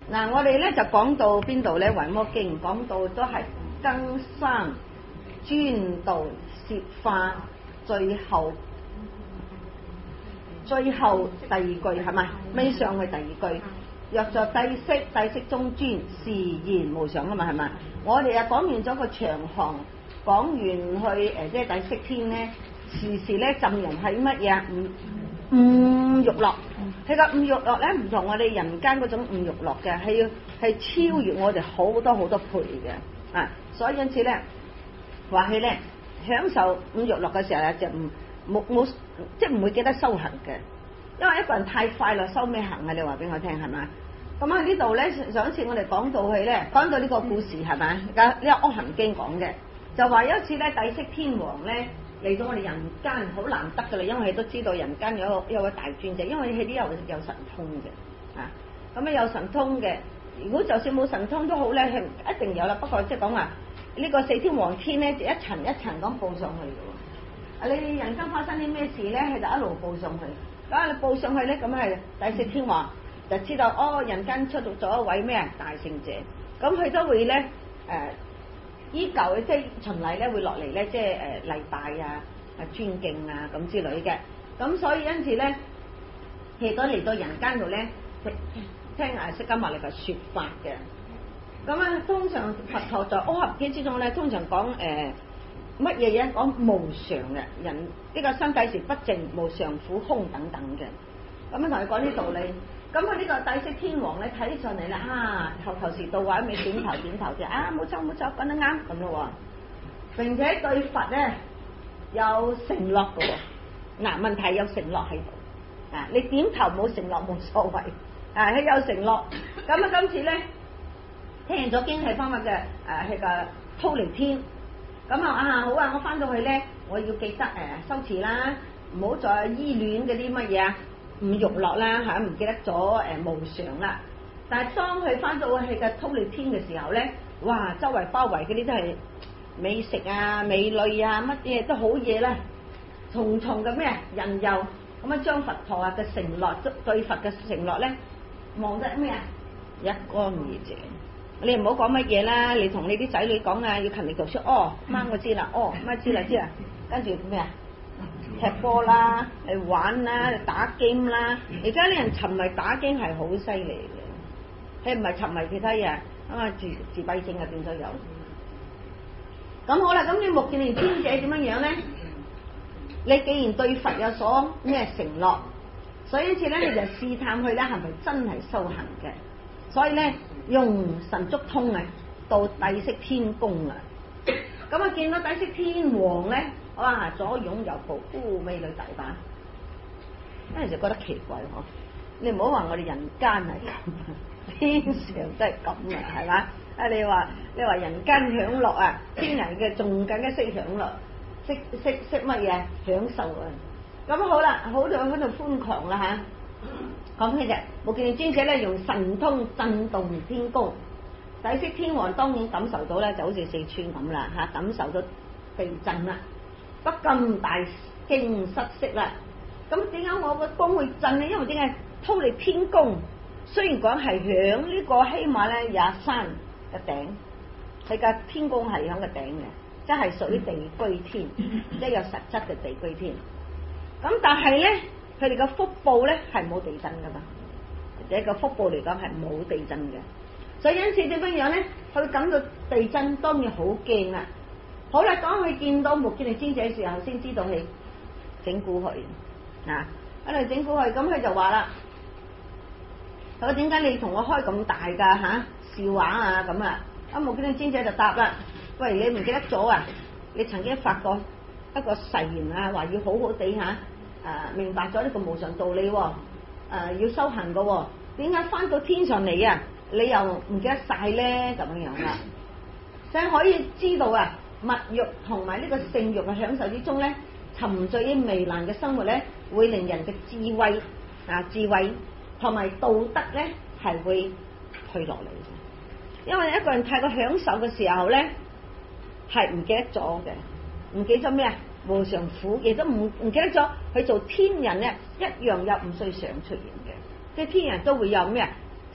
嗱，我哋咧就講到邊度咧？《維摩經》講到都係更生、專道、攝化，最後第二句係咪？尾上去第二句，若作帝釋中尊，是言無常啊嘛，係咪？我哋講完咗個長行，講完去即係帝釋天咧，時時咧浸人喺乜嘢？五欲樂。佢個五欲樂咧唔同我哋人間嗰種五欲樂嘅，係超越我哋好多好多倍嘅啊！所以因此咧，話佢咧享受五欲樂嘅時候咧，就冇即係唔會記得修行嘅，因為一個人太快樂，修咩行啊？你話俾我聽係咪？咁喺呢度咧，上一次我哋講到佢咧，講到呢個故事係咪？呢個《阿含經》講嘅，就話有一次咧，帝釋天王咧。嚟到我哋人間好難得㗎啦，因為佢都知道人間有位大尊者，因為佢啲有神通嘅，啊，咁啊有神通嘅，如果就算冇神通都好咧，佢一定有啦。不過即係講話呢個四天王天咧，就一層一層咁報上去嘅喎。啊，你人間發生啲咩事咧，佢就一路報上去。咁你報上去咧，咁係第四天王就知道哦，人間出咗一位咩大聖者，咁佢都會咧依舊即係循例咧，會落嚟咧，即係禮拜啊、尊敬啊咁之類嘅。咁所以因此咧，亦都嚟到人間度咧，聽釋迦牟尼佛説法嘅。咁啊，通常佛陀在阿含經之中咧，通常講乜嘢嘢？講無常嘅人呢個身體是不淨、無常、苦、空等等嘅。咁啊，同佢講啲道理。咁啊，呢個帝釋天王咧睇上嚟啦，啊頭時到位，咪點頭嘅，啊冇錯，講得啱咁咯喎。並且對佛咧有承諾嘅喎。嗱，問題有承諾喺度。啊，你點頭冇承諾冇所謂。啊，佢有承諾。咁啊，今次咧聽咗經係方法嘅係個忉利天。咁啊好啊，我翻到去咧，我要記得修持啦，唔好再依戀嗰啲乜嘢啊。五欲樂啦嚇，唔記得咗無常啦。但係當佢翻到去嘅忉利天嘅時候咧，哇！周圍包圍嗰啲都係美食啊、美女啊，乜嘢都好嘢啦，重重嘅咩人又咁啊，將佛陀嘅承諾對佛嘅承諾咧，望得咩啊？一乾二淨。你唔好講乜嘢啦，你同你啲仔女講啊，要勤力讀書。哦，媽我知啦，哦媽知啦，跟住咩啊？踢波啦，去玩啦，打 game 啦。而家啲人沉迷打 game 係好犀利嘅，佢唔係沉迷其他嘢，自閉症啊變咗有。咁好啦，咁你目犍連尊者點樣樣咧？你既然對佛有所咩承諾，所以因此咧你就試探佢咧係咪真係修行嘅。所以咧用神足通啊，到帝釋天宮啊。咁啊見到帝釋天王咧。哇！左擁右抱，美女大把，嗰陣時覺得奇怪嗬。你唔好話我哋人間係咁，天上都係咁啊，係嘛？啊你話人間享樂啊，天人嘅仲更加識享樂，識乜嘢享受啊？咁好啦，好在喺度歡狂啦嚇。講起嘅目犍連尊者咧，用神通震動天宮，帝釋天王當然感受到咧，就好似四川咁啦嚇，感受到地震啦。不禁大驚失色啦！咁點解我個宮會震呢？因為點解忉利天宮雖然講係響呢個喜馬拉雅山嘅頂，佢嘅天宮係響個頂嘅，即係屬於地居天，即係有實質嘅地居天。咁但係咧，佢哋嘅腹部咧係冇地震噶嘛，或者個腹部嚟講係冇地震嘅。所以因此點樣咧？佢感到地震，當然好驚啦。好啦，當佢見到目犍連尊者嘅時候，先知道佢整蠱佢啊！喺度整蠱佢，咁佢就話啦：佢話點解你同我開咁大㗎嚇笑話啊咁啊？啊目犍連尊者就答啦：喂，你唔記得咗啊？你曾經發過一個誓言啊，話要好好地明白咗呢個無常道理喎，要修行嘅喎，點解翻到天上嚟啊？你又唔記得晒咧咁樣啦？所以可以知道啊！物欲同埋呢個性欲嘅享受之中咧，沉醉於糜爛嘅生活咧，會令人嘅智慧同埋道德咧係會退落嚟。因為一個人太過享受嘅時候咧，係唔記得咗嘅，唔記得咗咩啊？無常苦，亦都唔記得咗佢做天人咧，一樣有五衰想出現嘅。即係天人都會有咩啊？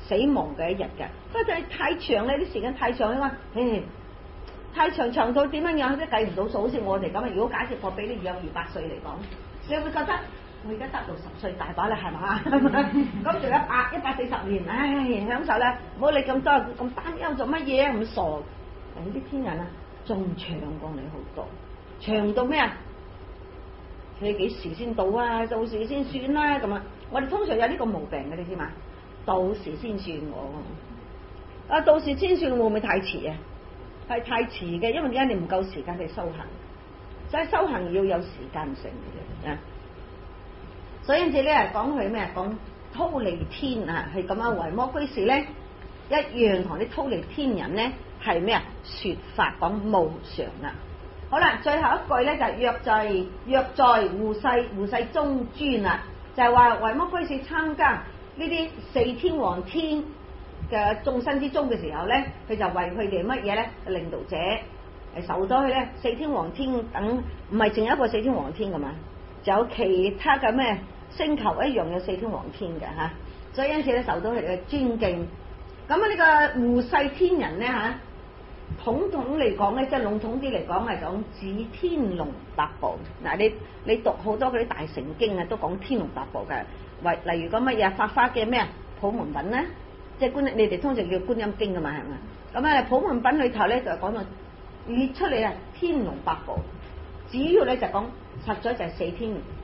死亡嘅一日嘅。不過太長咧，啲時間太長啊嘛，太長到點樣樣都計唔到數，好似我哋咁啊！如果假設我俾你有200歲嚟講，你會覺得我而家得60歲大把啦，係嘛？咁仲有140年，唉，享受啦！唔好理咁多，咁擔憂做乜嘢啊？咁傻！但啲天人啊，仲長過你好多，長到咩啊？你幾時先到啊？到時先算啦咁啊！我哋通常有呢個毛病嘅，你知嘛？到時先算我，到時先算會唔會太遲啊？係太遲嘅，因為點解你唔夠時間去修行？所以修行要有時間性嘅啊！所以因此咧，講佢咩？講忉利天啊，係咁樣維摩居士咧，一樣同啲忉利天人咧係咩啊？說法講無常啦。好啦，最後一句咧就係若在護世中尊啦，就係話維摩居士參加呢啲4天王天嘅眾生之中嘅時候咧，佢就為佢哋乜嘢咧？領導者係受咗佢咧4天王天等，唔係淨有一個4天王天噶嘛，就有其他嘅咩星球一樣有4天王天嘅嚇，所以因此咧受到佢哋嘅尊敬。咁啊呢個護世天人咧嚇，統嚟講咧，即係籠統啲嚟講係講指天龍八部。嗱，你讀好多嗰啲大乘經啊，都講天龍八部嘅，例如講乜嘢法華嘅咩啊普門品咧。即係你哋通常叫觀音經噶嘛，係咪？咁啊，普門品裏頭咧就講到列出嚟啊，天龍八部，主要咧就講實在就係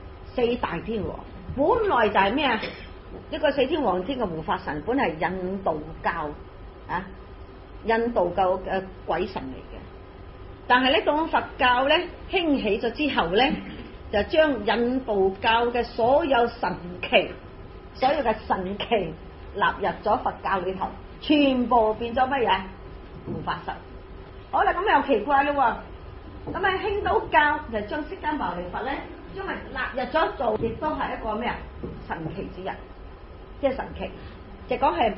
4大天王，本來就係咩啊？一個4天王天嘅護法神，本係印度教啊，印度教嘅鬼神嚟嘅。但係咧，當佛教咧興起咗之後咧，就將印度教嘅所有神奇，所有嘅神奇。納入咗佛教裏頭，全部變咗乜嘢？護法神。好啦，咁又奇怪咯喎。咁啊，興都教就將釋迦牟尼佛咧，將佢納入咗做，亦都係一個咩啊？神奇之人，即係神奇，就講係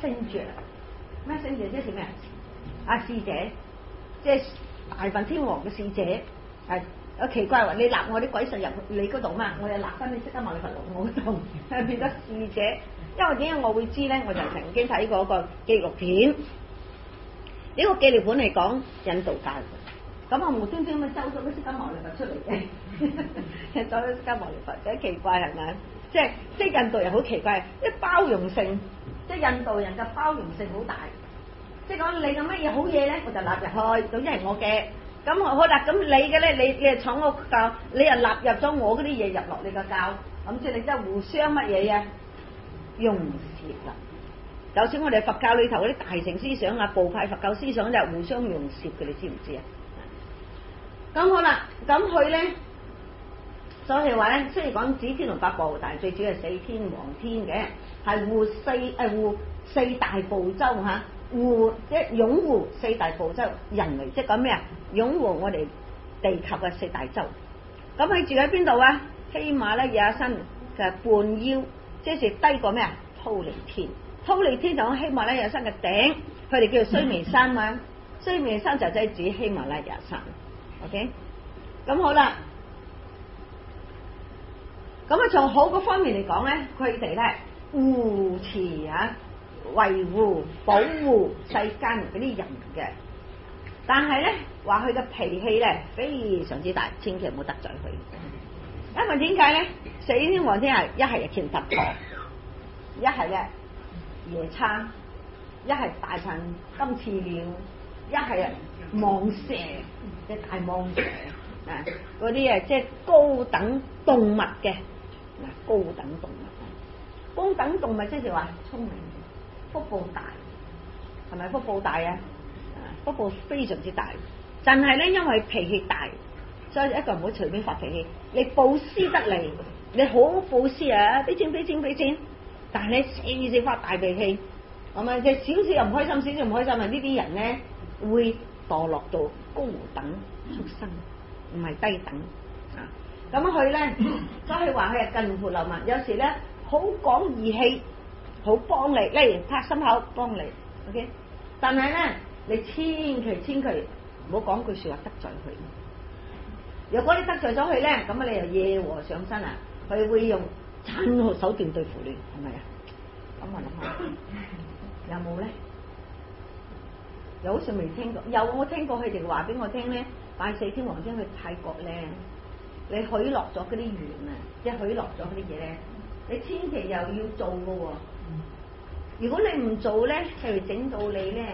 messenger 即係咩啊？使者，即係大梵天王嘅使者。係有奇怪話，你納我啲鬼神入你嗰度嘛？我又納翻你釋迦牟尼佛落我嗰度，係變咗使者。因為點解我會知咧？我就曾經睇過一個紀錄片，呢個紀錄片嚟講印度教嘅，咁我無端端咁收咗啲釋迦牟尼佛出嚟嘅，收咗釋迦牟尼佛，幾奇怪係咪？即係印度人好奇怪，啲包容性，即係印度人嘅包容性好大，即係講你嘅乜嘢好嘢咧，我就納入去，總之係我嘅。咁好啦，咁你嘅咧，你係闖我教，你又納入咗我嗰啲嘢入落你個教，咁即係你真係互相乜嘢啊？融攝啦，就算我哋佛教裏頭嗰啲大乘思想啊、部派佛教思想就係互相融攝嘅，你知唔知啊？咁好啦，咁佢咧，所以話咧，雖然講指天龍八部，但係最主要係4天王天嘅，係護四大部洲嚇，即係擁護4大部洲人類，即係講咩啊？擁護我哋地球嘅4大洲。咁佢住喺邊度啊？喜馬拉雅山嘅半腰。即係低過咩啊？忉利天，忉利天就喺喜馬拉雅山嘅頂，佢哋叫做須彌山嘛。須彌山就即係指喜馬拉雅山。OK，咁好啦。咁啊，從好嗰方面嚟講咧，佢哋咧護持啊、維護、保護世間嗰啲人嘅。但係咧，話佢嘅脾氣咧非常之大，千祈唔好得罪佢。因為點解咧？4天王天係一係就乾闥婆，一係咧夜叉，一係大鵬金翅鳥，一係蟒蛇，即係大蟒蛇啊！嗰啲啊，即係高等動物嘅嗱，高等動物，高等動物即係話聰明，福報大，係咪福報大啊？福報非常之大，但係咧，因為脾氣大。所以一個唔好隨便發脾氣，你布施得嚟，你好布施啊，俾錢，但係你時發大脾氣，係咪？即係少少又唔開心，少少唔開心啊！呢啲人咧會墮落到高等畜生，唔係低等啊！咁佢咧，所以話佢係近乎流氓，有時咧好講義氣，好幫你，例如拍心口幫你 ，OK。但係咧，你千祈唔好講句説話得罪佢。如果你得罪咗佢咧，咁啊你又惹禍上身啊！佢會用殘酷手段對付你，係咪啊？ 咁我諗下，有冇咧？又好似未聽過，有我聽過佢哋話俾我聽咧，拜四天王星去泰國咧，你許諾咗嗰啲願啊，即係許諾咗嗰啲嘢咧，你千祈又要做噶喎。如果你唔做咧，係會整到你咧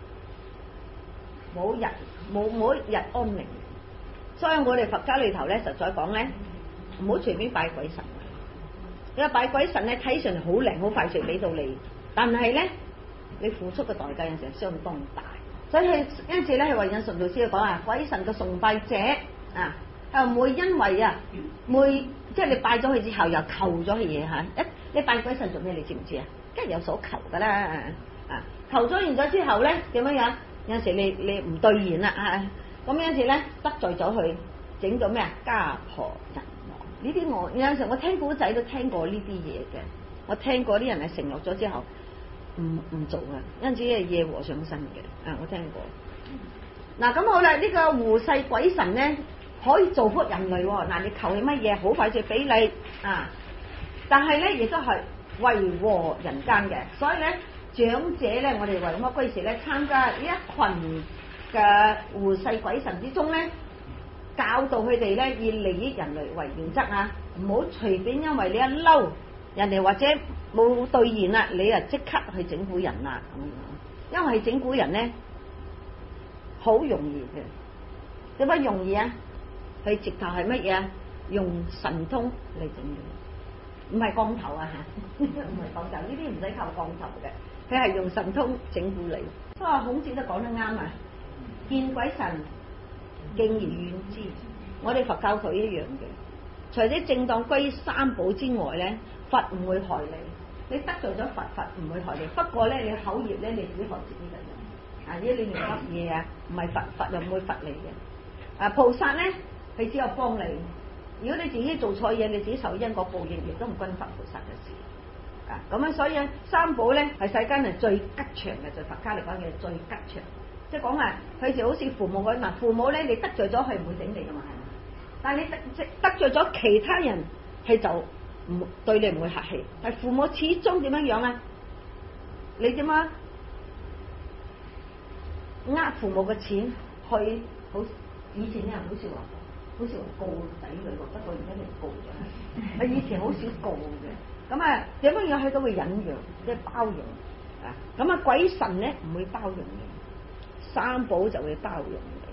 冇一日安寧。所以我哋佛家裏頭咧，實在講咧，唔好隨便拜鬼神。因為拜鬼神咧，睇上嚟好靈好快脆俾到你，但係咧你付出嘅代價有時係相當大。所以因此咧，係為引述老師講啊，鬼神嘅崇拜者啊，係唔會因為啊，即係你拜咗佢之後又求咗佢嘢嚇。你拜鬼神做咩？你知唔知啊？梗係有所求噶啦啊！求咗完咗之後咧，點樣樣？有陣時你唔兌現啦啊！咁有陣時咧得罪咗佢，整咗咩啊？家破人亡呢啲我有陣時我聽古仔都聽過呢啲嘢嘅，我聽過啲人係承諾咗之後唔做啊，因此係惹禍上身嘅啊！我聽過。嗱咁好啦，呢個護世鬼神咧可以造福人類喎。嗱，你求佢乜嘢，好快就俾你啊！但係咧亦都係為禍人間嘅，所以咧長者咧，我哋維摩居士咧參加呢一群嘅護世鬼神之中咧，教導佢哋咧以利益人類為原則啊，唔好隨便因為你一嬲人哋或者冇兌現啦，你啊即刻去整蠱人啦咁樣，因為整蠱人咧好容易嘅，點解容易啊？佢直頭係乜嘢？用神通嚟整嘅，唔係降頭啊嚇，唔係降頭，呢啲唔使靠降頭嘅，佢係用神通整蠱你。所以孔子都講得啱啊！見鬼神敬而遠之，我哋佛教徒一樣嘅。除咗正當歸三寶之外咧，佛唔會害你。你得罪咗佛，佛唔會害你。不過咧，你口業咧，你自己害自己嘅人。啊，呢啲你噏嘢啊，唔係佛，佛又唔會罰你嘅。啊，菩薩咧，佢只有幫你。如果你自己做錯嘢，你自己受因果報應，亦都唔關佛菩薩嘅事。啊，咁樣所以三寶咧係世間係最吉祥嘅，在佛家嚟講嘅最吉祥。即係講啊，佢就好似父母咁，嗱父母咧你得罪咗佢唔會整你噶嘛，係嘛？但係你得罪咗其他人，佢就唔對你唔會客氣。但係父母始終點樣樣啊？你點樣呃父母嘅錢去好？以前啲人好少話告仔女喎，不過而家你告咗。以前好少告嘅，咁啊點樣樣佢都會忍讓，即係包容啊。咁啊鬼神咧唔會包容嘅，三寶就會包容嘅。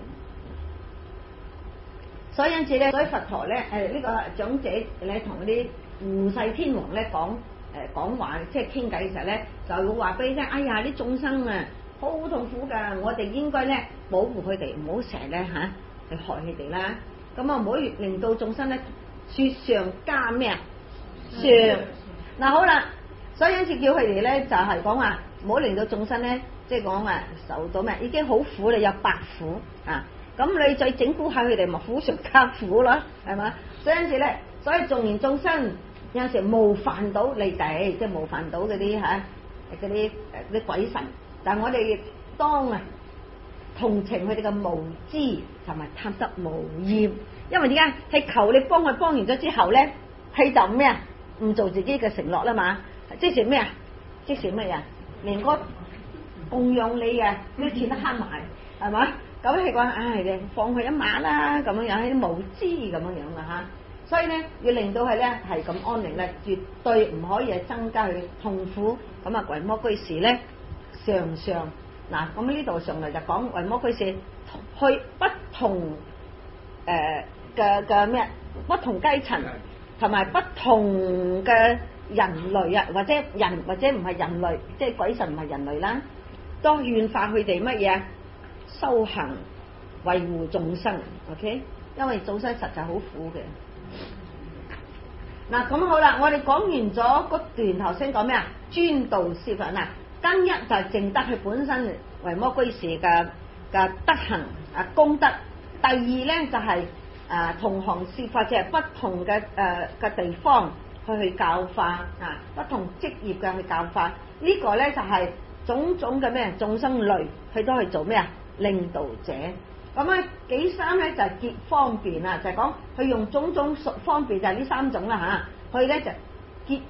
所以因此咧，所以佛陀咧呢個長者咧同嗰啲護世天王咧講話，即係傾偈嘅時候咧，就會話俾你聽：哎呀，啲眾生啊好痛苦㗎，我哋應該咧保護佢哋，唔好成日咧去害佢哋啦。咁啊唔好令到眾生咧雪上加咩啊霜。嗱好啦，所以因此叫佢哋咧就係講話唔好令到眾生咧即係講啊受到咩，已經好苦啦，有百苦啊。咁你再整蠱下佢哋，咪苦上加苦咯，係嘛？所以因此咧，所以縱然眾生有陣時冒犯到你哋，即係冒犯到嗰啲嗰啲鬼神，但係我哋當啊同情佢哋嘅無知同埋貪得無厭，因為點解？係求你幫佢幫完咗之後咧，佢就咩啊？唔做自己嘅承諾啦嘛，即是咩啊？即是咩啊？連個供養你嘅啲錢都慳埋，係嘛？咁係講，唉，放佢一晚啦，咁樣樣係啲無知咁樣樣啦嚇。所以咧，要令到佢咧係咁安寧咧，絕對唔可以係增加佢痛苦。咁啊，維摩居士咧，常嗱，咁呢度上嚟就講維摩居士去不同嘅咩，不同階層同埋不同嘅人類啊，或者人或者唔係人類，即係鬼神唔係人類啦，都勸化佢哋乜嘢？修行維護眾生 ，OK？ 因為眾生實在好苦嘅。嗱，咁好啦，我哋講完咗嗰段頭先講咩啊？專道攝法嗱，更一就係淨得佢本身維摩居士嘅德行啊功德。第二咧就係同行攝法，即係不同嘅地方去教化啊，不同職業嘅去教化。呢個咧就係種種嘅咩眾生類，佢都係做咩啊？領導者。咁啊幾三咧就係結方便啊，就係講佢用種種方便就係呢三種啦嚇，佢咧就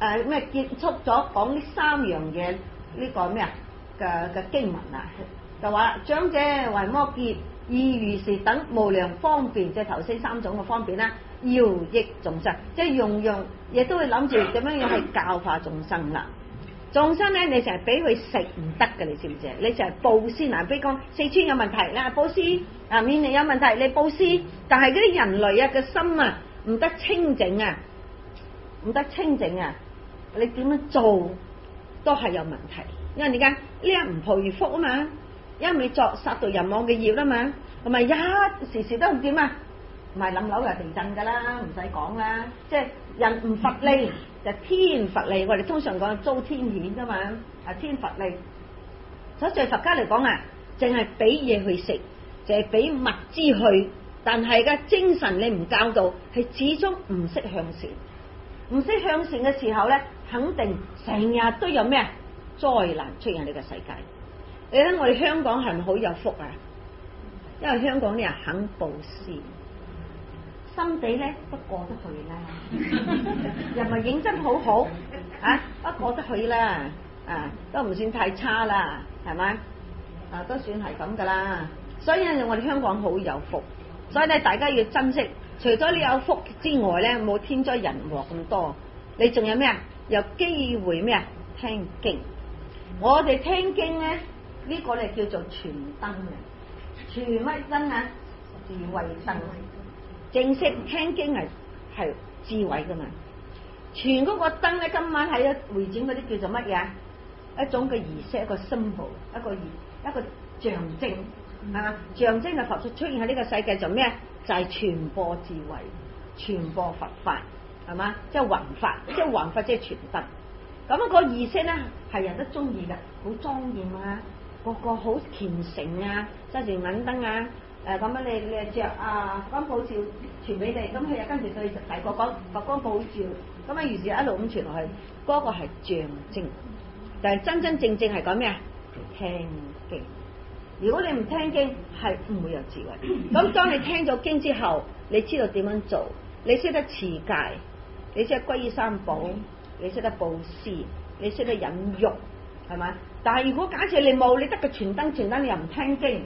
咩結束咗講呢3樣嘢呢個咩啊嘅經文啊，就話長者為摩詰意如是等無量方便，即係頭先3種嘅方便啦，要益眾生，即係樣樣嘢都會諗住點樣去教化眾生啦。眾生咧，你成日俾佢食唔得嘅，你知唔知啊？你成日布施嗱，比如講四川有問題啦，布施啊；緬甸有問題，你布施，但係嗰啲人類啊嘅心啊唔得清淨啊，唔得清淨啊，你點樣做都係有問題，因為點解呢？一唔培福啊嘛，一未作殺盜淫妄嘅業啊嘛，同埋一時時都唔點啊，唔係冧樓又地震噶啦，唔使講啦，即係人唔佛利就天佛利，我哋通常講遭天譴噶嘛，啊天佛利。所以在佛家嚟講啊，淨係俾嘢去食，淨係俾物資去，但係嘅精神你唔教導，係始終唔識向善。唔識向善嘅時候咧，肯定成日都有咩災難出現呢個世界。你睇我哋香港係咪好有福啊？因為香港啲人肯布施，心地咧都過得去啦，又唔係認真好好啊，都過得去啦，啊都唔算太差啦，係咪？啊都算係咁噶啦。所以咧，我哋香港好有福，所以咧大家要珍惜。除咗你有福之外咧，冇天災人禍咁多，你仲有咩啊？有機會咩啊？聽經。我哋聽經咧，呢個咧叫做傳燈嘅，傳乜燈啊？智慧燈。正式聽經係智慧噶嘛？傳嗰個燈咧，今晚喺會展嗰啲叫做乜嘢？一種嘅儀式，一個 symbol， 一個象徵，係嘛？象徵嘅佛出現喺呢個世界就咩？就係傳播智慧、傳播佛法，係嘛？即係弘法，即係弘法即係傳燈。咁個儀式咧係人都中意嘅，好莊嚴啊，個個好虔誠啊，揸住銀燈啊，咁樣你着啊光普照傳俾你，咁佢又跟住對大個講佛光普照，咁啊於是一路咁傳落去，嗰個係象徵，但係真真正正係講咩啊？聽經。如果你唔聽經，係唔會有智慧。咁當你聽咗經之後，你知道點樣做，你識得持戒，你識得皈依三寶，你識得布施，你識得忍辱，係咪？但係如果假設你冇，你得個傳燈，你又唔聽經，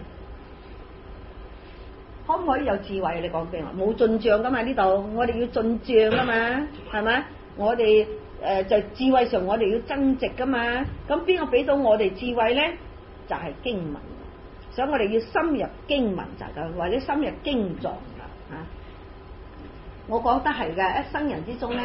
可唔可以有智慧？你講經啊，冇進賬噶嘛呢度，我哋要進賬噶嘛，係咪？我哋就智慧上我哋要增值噶嘛。咁邊個俾到我哋智慧咧？就係經文。所以我哋要深入經文就係咁，或者深入經藏啦嚇。我覺得係嘅，一生人之中咧，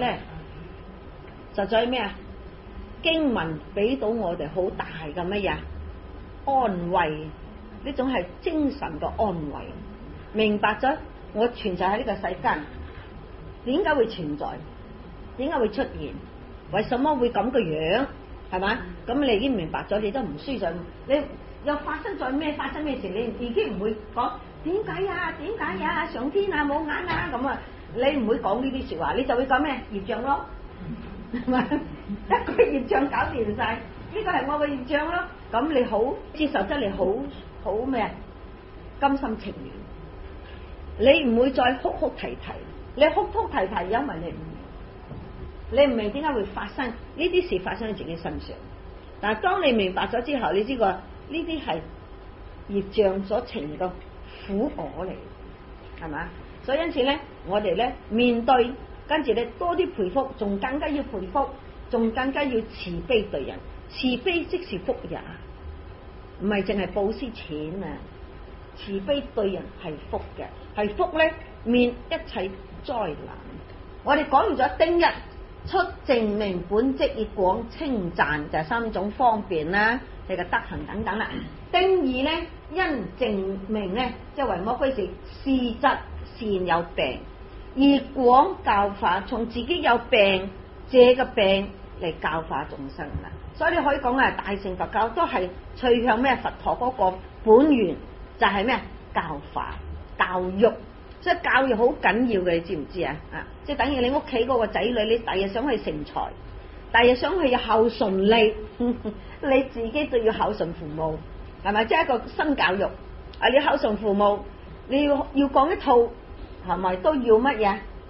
實在咩啊？經文俾到我哋好大嘅乜嘢安慰，呢種係精神嘅安慰。明白咗我存在喺呢個世間，點解會存在？點解會出現？為什麼會咁嘅樣？係嘛？咁你已經明白咗，你都唔需要你。又發生咗咩？發生咩事？你已經唔會講點解呀？點解呀？上天啊冇眼啊咁啊！你唔會講呢啲説話，你就會講咩業障咯，係咪？一個業障搞掂晒，呢個係我嘅業障咯。咁你好接受得你好咩啊？甘心情願，你唔會再哭哭啼啼。你哭哭啼啼，因為你唔明點解會發生呢啲事發生喺自己身上。但係當你明白咗之後，你知個。呢啲係業障所呈嘅苦果嚟，係嘛？所以因此咧，我哋咧面對，跟住咧多啲培福，仲更加要培福，仲更加要慈悲對人。慈悲即是福也，唔係淨係布施錢啊！慈悲對人係福嘅，係福咧免一切災難。我哋講完咗丁一出證明本質以廣稱讚，就係3種方便啦。你嘅德行等等啦。丁二咧，因證明咧，即係為魔歸是事質善有病，而廣教化，從自己有病借個病嚟教化眾生啦。所以你可以講啊，大乘佛教都係趨向咩？佛陀嗰個本源就係咩？教化、教育。所以教育好緊要嘅，你知唔知啊？即係等於你屋企嗰個仔女，你第日想去成才。但係想佢有孝順力，你自己都要孝順父母，係咪？即係一個新教育啊！你孝順父母，你要講一套，係咪都要乜嘢？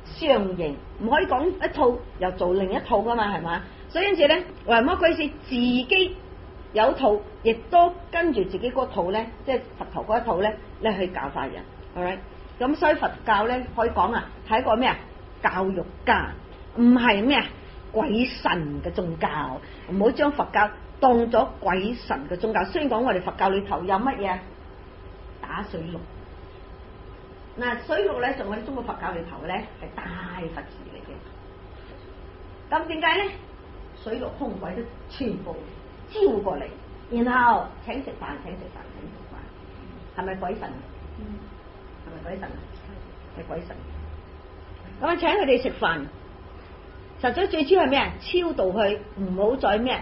相應，唔可以講一套又做另一套噶嘛，係嘛？所以因此咧，維摩居士自己有套，亦都跟住自己嗰套咧，即係佛陀嗰一套咧，你去教化人，係咪？咁所以佛教咧可以講啊，係一個咩啊？教育家，唔係咩啊？鬼神嘅宗教，唔好將佛教當咗鬼神嘅宗教。雖然講我哋佛教裏頭有乜嘢打水陸，嗱水陸咧，在我哋中國佛教裏頭咧係大佛寺嚟嘅。咁點解咧？水陸空鬼都全部招過嚟，然後請食飯，係咪鬼神啊？係咪鬼神啊？係鬼神。咁啊，請佢哋食飯，實際最主要係咩啊？超度佢，唔好再咩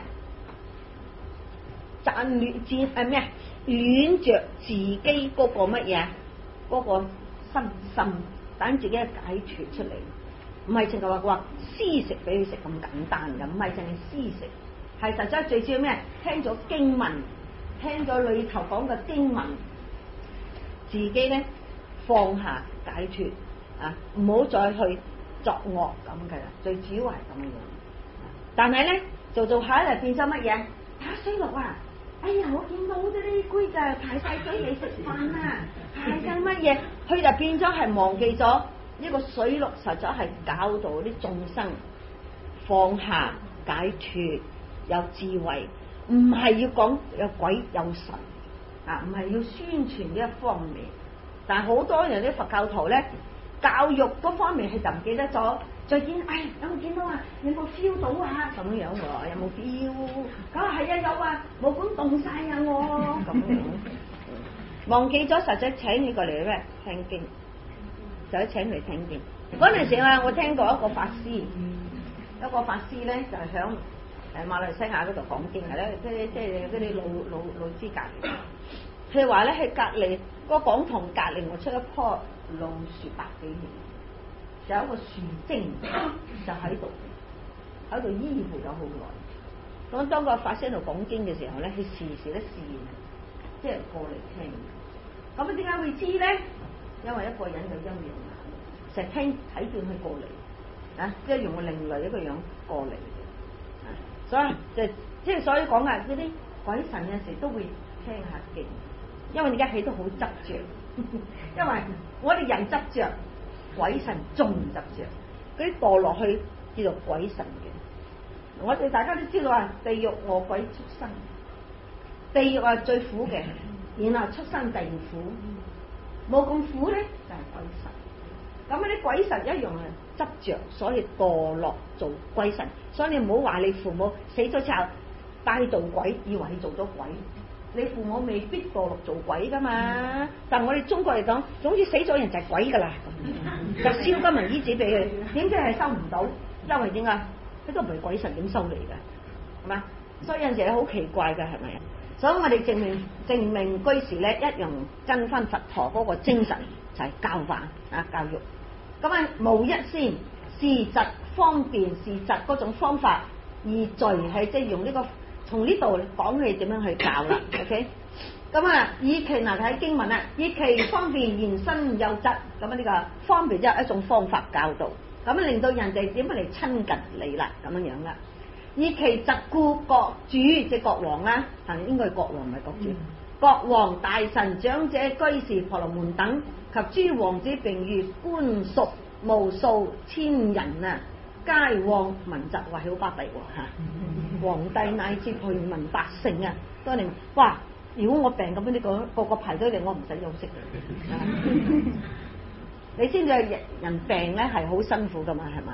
賺亂戰咩戀着自己嗰個乜嘢嗰個身心，等自己解脫出嚟。唔係淨係話施食俾佢食咁簡單嘅，唔係淨係施食，係實際最主要咩？聽咗經文，聽咗裏頭講嘅經文，自己咧放下解脫啊，唔好再去作惡咁嘅啦。最主要係咁樣。但係咧做下一日變咗乜嘢？打水陸啊！哎呀，我見到好多啲龜就排晒隊嚟食飯啊，排緊乜嘢？佢就變咗係忘記咗。呢個水陸實在係教導啲眾生放下解脫有智慧，唔係要講有鬼有神啊，唔係要宣傳呢一方面。但係好多人啲佛教徒咧，教育嗰方面係就唔記得咗，再見有冇見到啊？有冇 feel 到啊？咁樣喎，有冇 feel？ 啊係啊有啊，冇管動晒啊我咁樣，忘記咗實際請你過嚟咩聽經。就請佢聽見嗰陣時啊，我聽過一個法師，一個法師咧就係響馬來西亞嗰度講經嘅咧，即係嗰啲老資格嚟。佢話咧喺隔離個講堂隔離，我出一棵老樹百幾年，就有一個樹精就喺度依附咗好耐。咁當個法師喺度講經嘅時候咧，佢時時都試，即係過嚟聽。咁點解會知咧？因為一個人有陰陽眼，成日睇見佢過嚟啊，即係用個另類一個樣過嚟嘅，所以即係所以講啊，嗰啲鬼神有時都會聽下經，因為而家起都好執着，因為我哋人執着，鬼神仲執着，嗰啲墮落去叫做鬼神嘅。我哋大家都知道啊，地獄餓鬼畜生，地獄係最苦嘅，然後畜生地苦。冇咁苦咧，就係鬼神。咁啲鬼神一樣係執着，所以墮落做鬼神。所以你唔好話你父母死咗之後帶做鬼，以為你做咗鬼。你父母未必墮落做鬼噶嘛。但係我哋中國嚟講，總之死咗人就係鬼噶啦，就燒金銀衣紙俾佢，點知係收唔到？因為點解？佢都唔係鬼神，點收嚟㗎？係嘛？所以有陣時你好奇怪㗎，係咪？所以我哋證明居士咧，一樣跟翻佛陀嗰個精神，就係教化啊教育。咁啊無一先事實方便事實嗰種方法，而在係即係用呢個從呢度講你點樣去教啦。OK， 咁啊以其嗱睇經文啊，以其方便延伸有質，咁啊呢個方便即係一種方法教導，咁啊令到人哋點樣嚟親近你啦，咁樣樣啦。以其疾故國主即係國王啦，係應該係國王唔係國主。國王大臣長者居士婆羅門等及諸王子並遇官屬無數千人啊，皆往聞疾，話好巴閉喎嚇！皇帝乃至平民百姓啊，都嚟哇！如果我病咁樣，呢個排隊嚟，我唔使休息嘅。你知唔知人病咧係好辛苦噶嘛？係咪？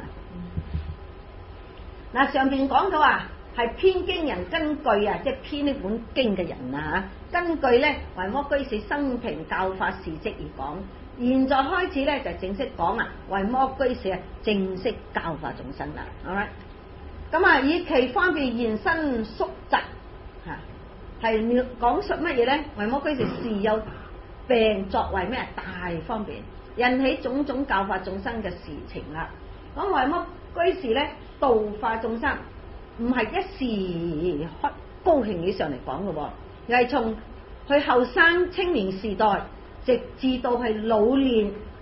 嗱，上邊講到啊，係編經人根據啊，即係編呢本經嘅人啊嚇，根據咧維摩居士生平教化事蹟而講。現在開始咧就正式講啊，維摩居士啊正式教化眾生啦，好啦。咁啊，以其方便延伸宿疾嚇，係講述乜嘢咧？維摩居士是有病作為咩大方便，引起種種教化眾生嘅事情啦。咁維摩居士咧度化眾生，唔係一時高興起上嚟講嘅喎，而係從佢後生青年時代，直至到係老練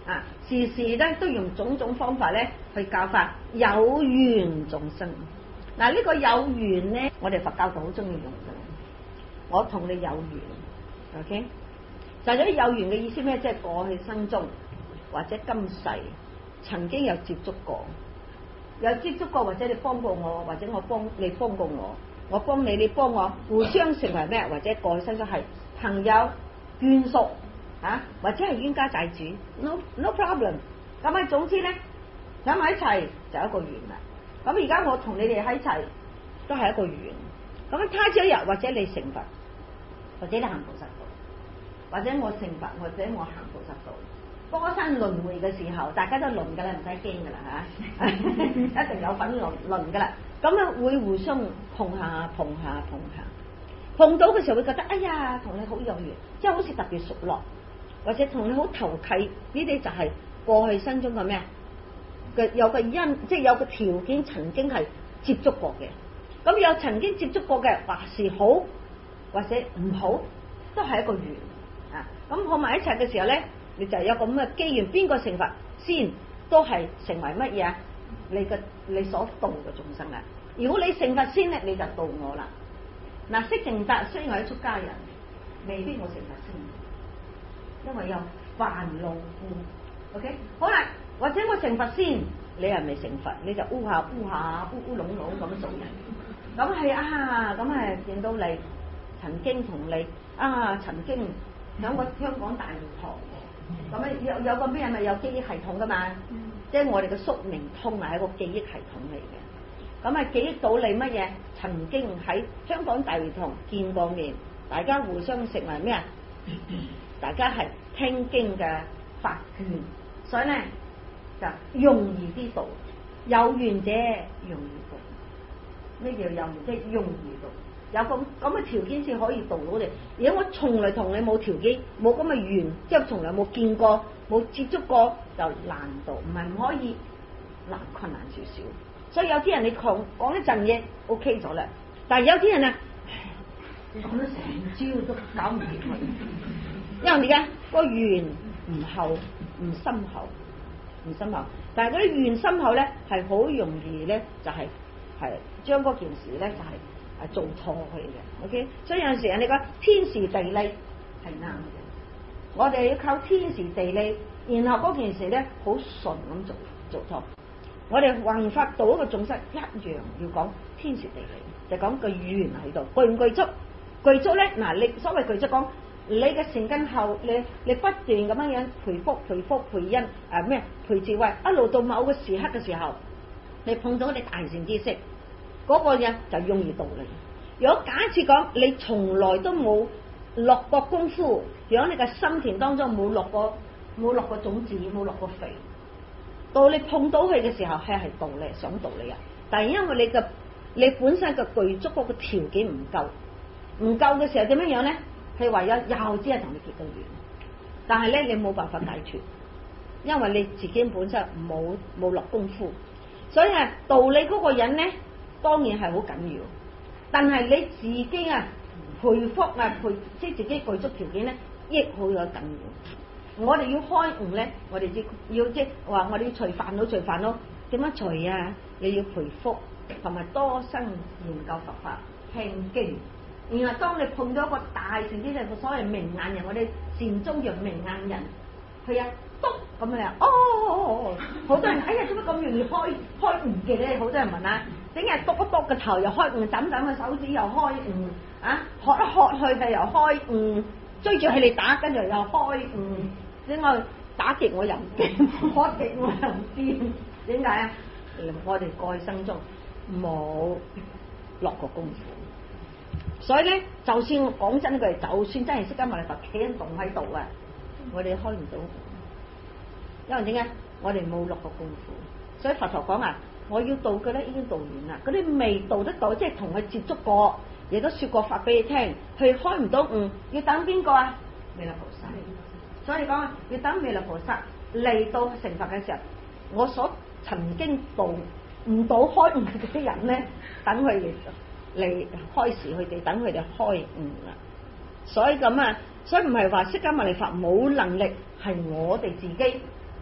啊，時時咧都用種種方法咧去教化有緣眾生。嗱，呢個有緣咧，我哋佛教徒好中意用嘅。我同你有緣 ，OK？ 就係有緣嘅意思咩？即係過去生中或者今世曾經有接觸過，或者你幫過我，或者我幫你幫過我，我幫你，你幫我，互相成為咩？或者過去生中係朋友、眷屬啊，或者係冤家債主 ，no problem。咁啊，總之咧，喺埋一齊就一個緣啦。咁而家我同你哋喺一齊都係一個緣。咁啊，他朝一日或者你成佛，或者你行菩薩道，或者我成佛，或者我行菩薩道。多生輪迴嘅時候，大家都輪噶啦，唔使驚噶啦嚇，一定有份輪噶啦。咁啊會互相碰下，碰到嘅時候會覺得，哎呀，同你好有緣，即係好似特別熟絡，或者同你好投契，呢啲就係過去生中嘅咩嘅有個因，即係有個條件曾經係接觸過嘅。咁有曾經接觸過嘅，或是好，或者唔好，都係一個緣啊。咁碰埋一齊嘅時候咧，你就有個咁嘅機緣，邊個成佛先都係成為乜嘢啊？你所度嘅眾生啦。如果你成佛先咧，你就度我啦。嗱，釋淨達雖然我係出家人，未必我成佛先，因為有煩惱故。OK， 好啦，或者我成佛先，你係未成佛，你就烏下烏龍咁做人。咁係啊，咁係見到你曾經同你啊，曾經喺個香港大會堂。咁啊有個咩咪有記憶系統噶嘛？即係我哋嘅宿命通係一個記憶系統嚟嘅。咁啊記憶到你乜嘢？曾經喺香港大會堂見過面，大家互相成為咩啊？大家係聽經嘅法眷，所以咧就容易啲度，有緣者容易度。咩叫有緣？即係容易度，有個咁嘅條件先可以度到你。如果我從來同你冇條件，冇咁嘅緣，即係從來冇見過、冇接觸過，就難度，唔係唔可以，困難少少。所以有啲人你講一陣嘢 OK 咗啦，但係有啲人啊，講咗成朝都搞唔掂佢，因為點解個緣唔厚、唔深厚，但係嗰啲緣深厚咧，係好容易咧，就係將嗰件事咧就係做錯去嘅。OK， 所以有陣時人哋講天時地利係啱嘅，我哋要靠天時地利，然後嗰件事咧好順咁做錯。我哋弘法度一個眾生一樣要講天時地利，就講個緣喺度，具唔具足？具足咧，嗱，你所謂具足講，你嘅成根後，你不斷咁樣培福培因培智慧，一路到某個時刻嘅時候，你碰到你大善知識，嗰個嘢就容易度你。如果假設講你從來都冇落過功夫，如果你嘅心田當中冇落過種子，冇落過肥，到你碰到佢嘅時候，係度你，想度你啊！但係因為你本身嘅具足嗰個條件唔夠嘅時候點樣咧？係唯有又只係同你結個緣，但係咧你冇辦法解脫，因為你自己本身冇落功夫，所以係度你嗰個人咧，當然係好緊要。但係你自己啊，培福啊，即係自己具足條件咧，亦好有緊要。我哋要開悟咧，我哋要即係話我哋要除煩惱，點樣除啊？你要培福同埋多生研究佛法聽經，然後當你碰到一個大善知識，所謂明眼人，我哋禪宗叫明眼人，佢啊篤咁樣哦，好多人哎呀，做乜咁容易開悟嘅咧？好多人問啊，整日篤一篤個頭又開悟，揼個手指又開悟啊，喝一喝去嘅又開悟，追住佢哋打，跟住又開悟。點解打極我又唔驚，喝極我又唔驚？點解啊？我哋過去生中冇落過功夫，所以咧，就算我講真句，就算真係釋迦牟尼佛企喺洞喺度啊，我哋開唔到，因為點解？我哋冇落過功夫。所以佛陀講啊，我要度嘅咧已經度完啦，嗰啲未度得到，即係同佢接觸過，亦都說過法俾你聽，佢開唔到悟，要等邊個啊？彌勒菩薩。所以講要等彌勒菩薩嚟到成佛嘅時候，我所曾經度唔到開悟嗰啲人咧，等佢哋嚟開示佢哋，等佢哋開悟啦。所以咁啊，所以唔係話釋迦牟尼佛冇能力，係我哋自己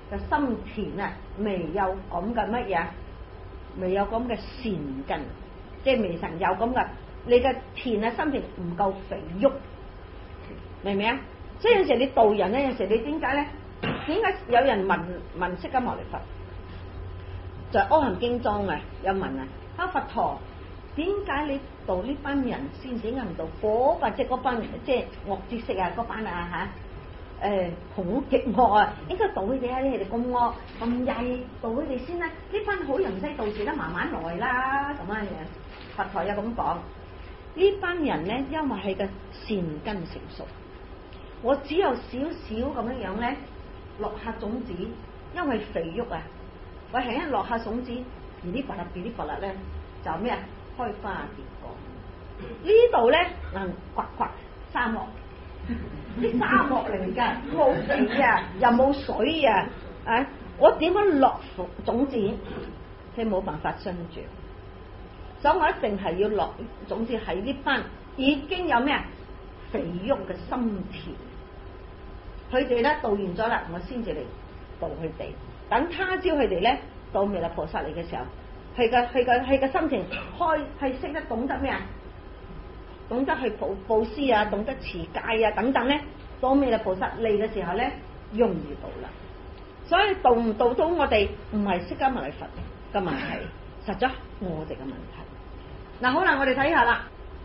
嘅心田啊，未有咁嘅乜嘢，未有咁嘅善根，即係未曾有咁嘅，你嘅田啊心田唔夠肥沃，明唔明啊？所以有時你度人咧，有時你點解咧？點解有人問釋迦牟尼佛，在《阿含經》中啊，有問啊，佛陀點解你度呢班人先至唔度嗰班即係嗰班即係惡知識啊嗰班啊嚇？好極惡啊，應該度佢哋啊！你哋咁惡咁曳，度佢哋先啦。呢班好人唔使度住啦，慢慢來啦咁樣嘢。佛陀有咁講，呢班人咧，因為係個善根成熟，我只有少少咁樣咧落下種子，因為肥沃啊，我係一落下種子，而啲拔粒咧就咩啊？開花結果。呢度咧掘沙漠。啲沙漠嚟㗎，冇地啊，又冇水啊，我點樣落種子？佢冇辦法生長，所以我一定係要落種子喺呢班已經有咩啊肥沃嘅心田。佢哋咧度完咗啦，我先至嚟度佢哋。等他朝佢哋咧到彌勒菩薩嚟嘅時候，佢嘅心田開係識得懂得咩啊？懂得去布施啊，懂得持戒啊等等咧，到彌勒菩薩嚟嘅時候咧，容易到啦。所以度唔度到我哋唔係釋迦牟尼佛嘅問題，實在我哋嘅問題。嗱好啦，我哋睇下啦。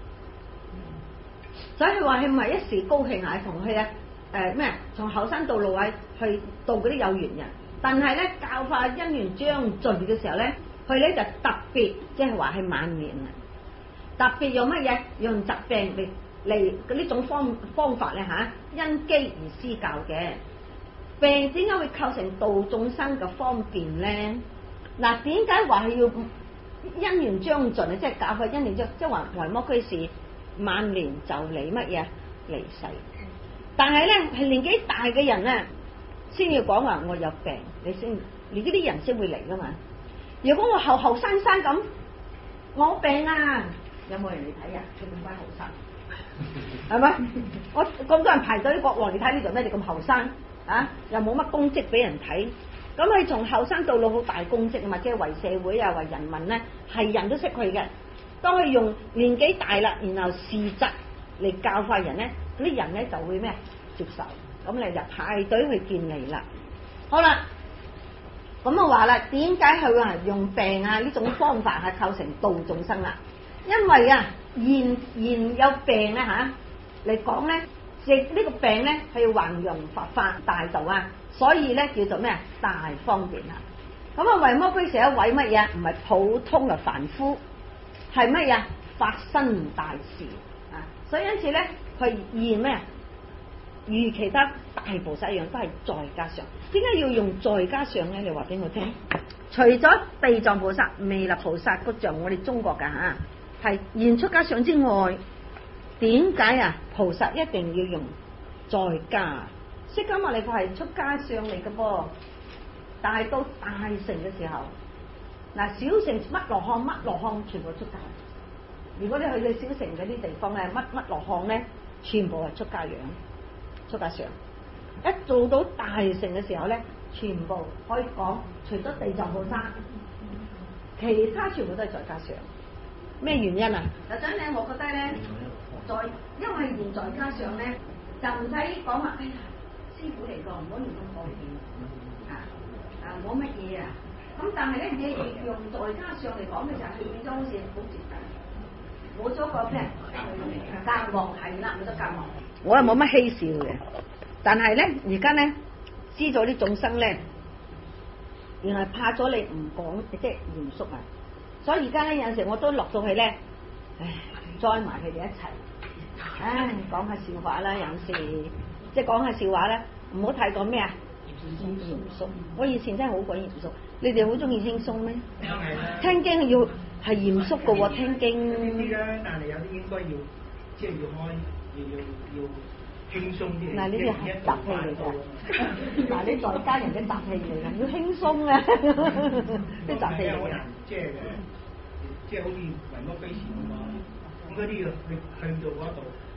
所以話佢唔係一時高興啊，同佢咩從後生到老啊去度嗰啲有緣人，但係咧教化因緣將盡嘅時候咧，佢咧就特別即係話係晚年啊。特別用乜嘢？用疾病嚟呢種方法咧嚇，因機而施教嘅。病點解會構成度眾生嘅方便咧？嗱，點解話係要因緣將盡啊？即係教佢因緣將，即係話維摩居士晚年就嚟乜嘢離世。但係咧係年紀大嘅人咧，先要講話我有病，你呢啲人先會嚟噶嘛。如果我後生咁，我病啊！有冇人嚟睇啊？佢咁鬼後生，係咪？我咁多人排隊國王嚟睇呢度咩？你咁後生啊？又冇乜功績俾人睇，咁佢從後生到老好大功績啊嘛！即係為社會啊，為人民咧，係人都識佢嘅。當佢用年紀大啦，然後事實嚟教化人咧，嗰啲人咧就會咩接受，咁你就排隊去見你啦。好啦，咁我話啦，點解佢話用病啊呢種方法係構成度眾生啦？因為啊，現有病咧嚇嚟講咧，亦呢個病咧係要弘揚佛法大道啊，所以咧叫做咩啊大方便啊。咁啊，維摩居士一位乜嘢？唔係普通嘅凡夫，係乜嘢？發生大事啊！所以因此咧，佢現咩啊？如其他大菩薩一樣，都係在家相。點解要用在家相咧？你話俾我聽。除咗地藏菩薩、彌勒菩薩嗰像我哋中國㗎嚇。係現出家相之外，點解啊？菩薩一定要用在家。釋迦牟尼佛係出家相嚟嘅噃，但係到大乘嘅時候，嗱小乘乜羅漢全部出家。如果你去到小乘嗰啲地方咧，乜羅漢咧，全部係出家樣、出家相。一做到大乘嘅時候咧，全部可以講，除咗地藏菩薩，其他全部都係在家相。咩原因啊？嗱，長領我覺得咧，因為現在家上咧，就唔使講話，哎呀，師傅嚟講唔好用咁方便冇乜嘢啊。咁但係咧，你用在家上嚟講嘅時候，佢變咗好似好接近，冇咗個咩隔膜係啦，冇咗隔膜。我又冇乜嬉笑嘅，但係咧，而家咧知咗啲眾生咧，原來怕咗你唔講，即係嚴肅啊！所以而家咧有陣時我都落到去咧，載埋佢哋一齊，講下笑話啦，有陣時即係講下笑話咧，唔好太過咩啊嚴肅。我以前真係好鬼嚴肅，你哋好中意輕鬆咩？聽經要係嚴肅嘅喎，聽經。呢啲啦，但係有啲應該要即係要開，要輕鬆啲。嗱，呢啲係雜氣嚟㗎。嗱，你在家人嘅雜氣嚟㗎，要輕鬆啊！啲雜氣嚟㗎。即係好似維摩居士咁啊，咁嗰啲要去到嗰度，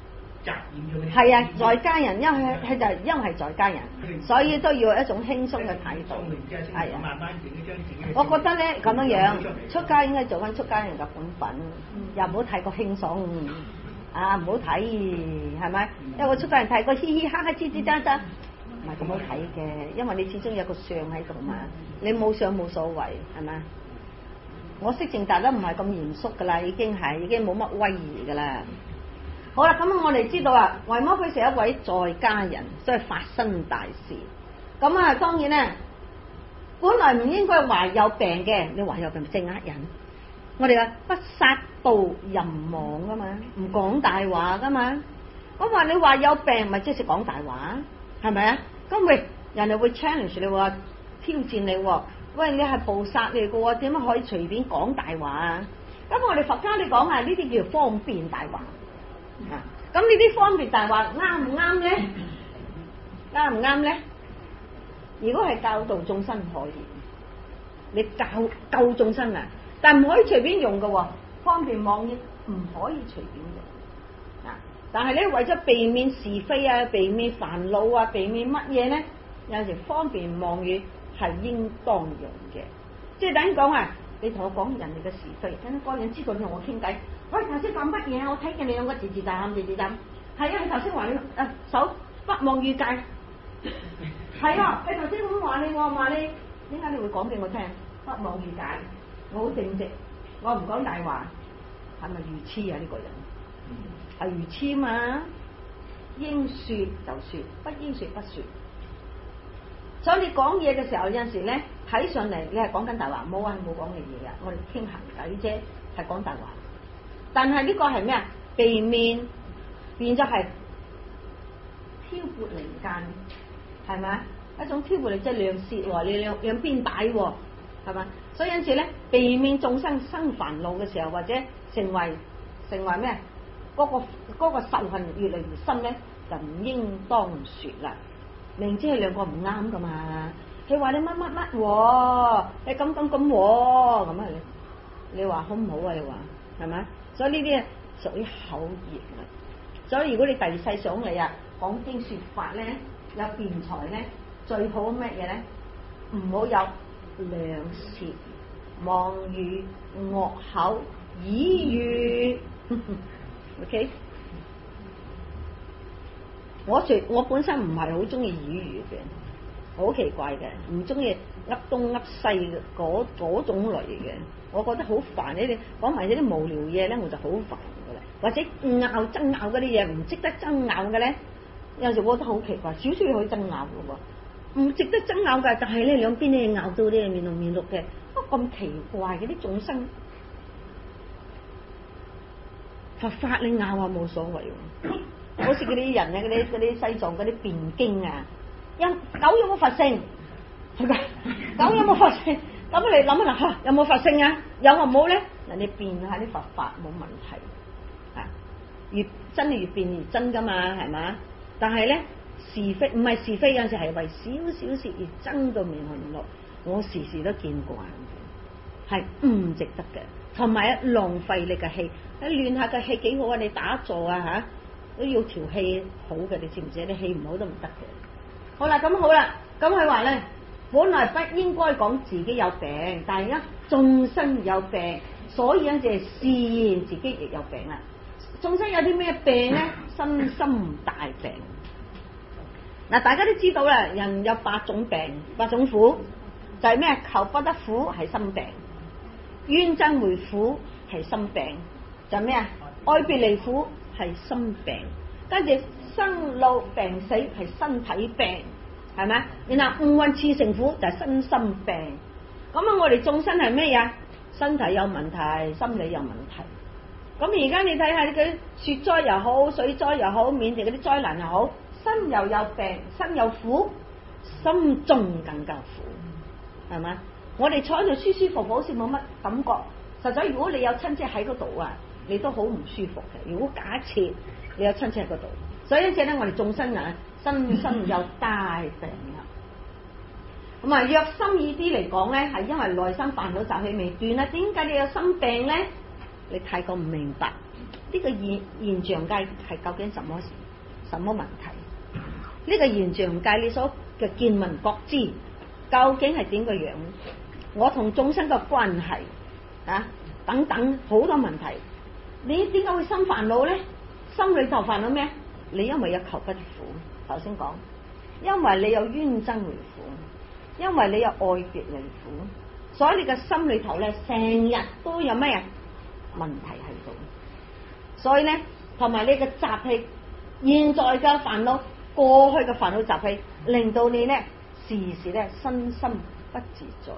係啊，在家人，因為係在家人，所以都要一種輕鬆嘅態度。係啊，我覺得咧咁樣出家應該做翻出家人嘅本分，又唔好太過輕鬆啊，唔好睇係咪？因為我出家人睇個嘻嘻哈哈、吱吱喳喳，唔係咁好睇嘅，因為你始終有個相喺度嘛，你冇相冇所謂係咪？我識淨大都唔係咁嚴肅噶啦，已經冇乜威儀噶啦。好啦，咁我哋知道啊，維摩居士係一位在家人，所以發生大事。咁啊，當然咧，本來唔應該話有病嘅，你話有病即係呃人。我哋話不殺盜淫妄噶嘛，唔講大話噶嘛。咁話你話有病，咪即係講大話，係咪啊？咁喂，人哋會 challenge 你喎，挑戰你喎。喂，你係菩薩嚟嘅喎，點樣可以隨便講大話啊？咁我哋佛家你講下呢啲叫方便大話啊。咁呢啲方便大話啱唔啱咧？啱唔啱咧？如果係教導眾生可以，你救眾生啊，但唔可以隨便用嘅喎。方便妄語唔可以隨便用啊。但係咧，為咗避免是非啊，避免煩惱啊，避免乜嘢咧？有時方便妄語係應當用嘅，即係等於講啊，你同我講人哋嘅是非，等嗰個人知道你同我傾偈。喂，頭先講乜嘢？我睇見你兩個字字啖字字啖。係啊，你頭先話你手不妄語戒。係啊，你頭先咁話你，我話你，點解你會講俾我聽？不妄語戒，我好正直，我唔講大話，係咪愚痴啊？呢個人係愚痴嘛？應說就說，不應說不說。所以你講嘢嘅時候，有陣時咧睇上嚟你係講緊大話，冇啊，冇講嘅嘢啊，我哋傾閒偈啫，係講大話。但係呢個係咩啊？避免變咗係挑撥離間，係咪？一種挑撥離即係兩舌喎，你兩邊擺喎，係嘛？所以因此咧，避免眾生生煩惱嘅時候，或者成為咩？嗰個仇恨越嚟越深咧，就唔應當說啦。明知係兩個唔啱噶嘛，佢話你乜乜乜喎，你咁咁啊你話好唔好啊？你話係咪？所以呢啲屬於口業啦。所以如果你第二世上嚟啊，講經說法咧，有辯才咧，最好乜嘢咧？唔好有兩舌、妄語、惡口、綺語。OK。我本身唔係好中意語語嘅，好奇怪嘅，唔中意噏東噏西嘅嗰種類嘅，我覺得好煩。你哋講埋呢啲無聊嘢咧，我就好煩噶啦。或者爭拗嗰啲嘢唔值得爭拗嘅咧，有時我覺得好奇怪，少少可以爭拗嘅喎，唔值得爭拗嘅，但係咧兩邊咧拗到啲面紅面綠嘅，咁奇怪嘅啲眾生，佛法你拗下冇所謂喎。好似嗰啲人啊，嗰啲西藏嗰啲辯經啊，狗有冇佛性？係咪？狗有冇佛性？咁你諗下嚇，有冇佛性啊？有或冇咧？嗱，你辯下啲佛法冇問題啊，越真係越辯越真噶嘛，係嘛？但係咧是非唔係是非，有陣時係為少少事而爭到面紅面綠，我時時都見慣嘅，係唔值得嘅，同埋浪費你嘅氣，你練下嘅氣幾好啊！你打坐啊嚇。都要條氣好嘅，你知唔知？你氣唔好都唔得嘅。好啦，咁好啦，咁佢話咧，本來不應該講自己有病，但係而家眾生有病，所以咧就係示現自己亦有病啦。眾生有啲咩病咧？身心大病。嗱，大家都知道啦，人有8種病、8種苦，就係咩？求不得苦係心病，冤憎會苦係心病，就係咩啊？愛別離苦係心病，跟住生老病死係身體病，係咪？然後五蘊熾盛苦就係身心病。咁啊，我哋眾生係咩呀？身體有問題，心理有問題。咁而家你睇下佢雪災又好，水災又好，緬甸嗰啲災難又好，身又有病，身有苦，心中更加苦，係咪？我哋坐喺度舒舒服服，好似冇乜感覺。實在如果你有親戚喺嗰度啊，你都好唔舒服嘅。如果假設你有親戚喺嗰度，所以因此咧，我哋眾生啊，身心有大病啦。咁啊，若深意啲嚟講咧，係因為內心煩惱習氣未斷啦。點解你有心病咧？你太過唔明白呢個現象界係究竟什麼問題？呢個現象界你所嘅見聞覺知究竟係點個樣？我同眾生嘅關係啊，等等好多問題，你點解會生煩惱咧？心裏頭煩惱咩？你因為有求不得苦，頭先講，因為你有冤憎為苦，因為你有愛別為苦，所以你嘅心裏頭咧成日都有咩問題喺度。所以咧，同埋你嘅習氣，現在嘅煩惱，過去嘅煩惱習氣，令到你咧時時咧身心不自在。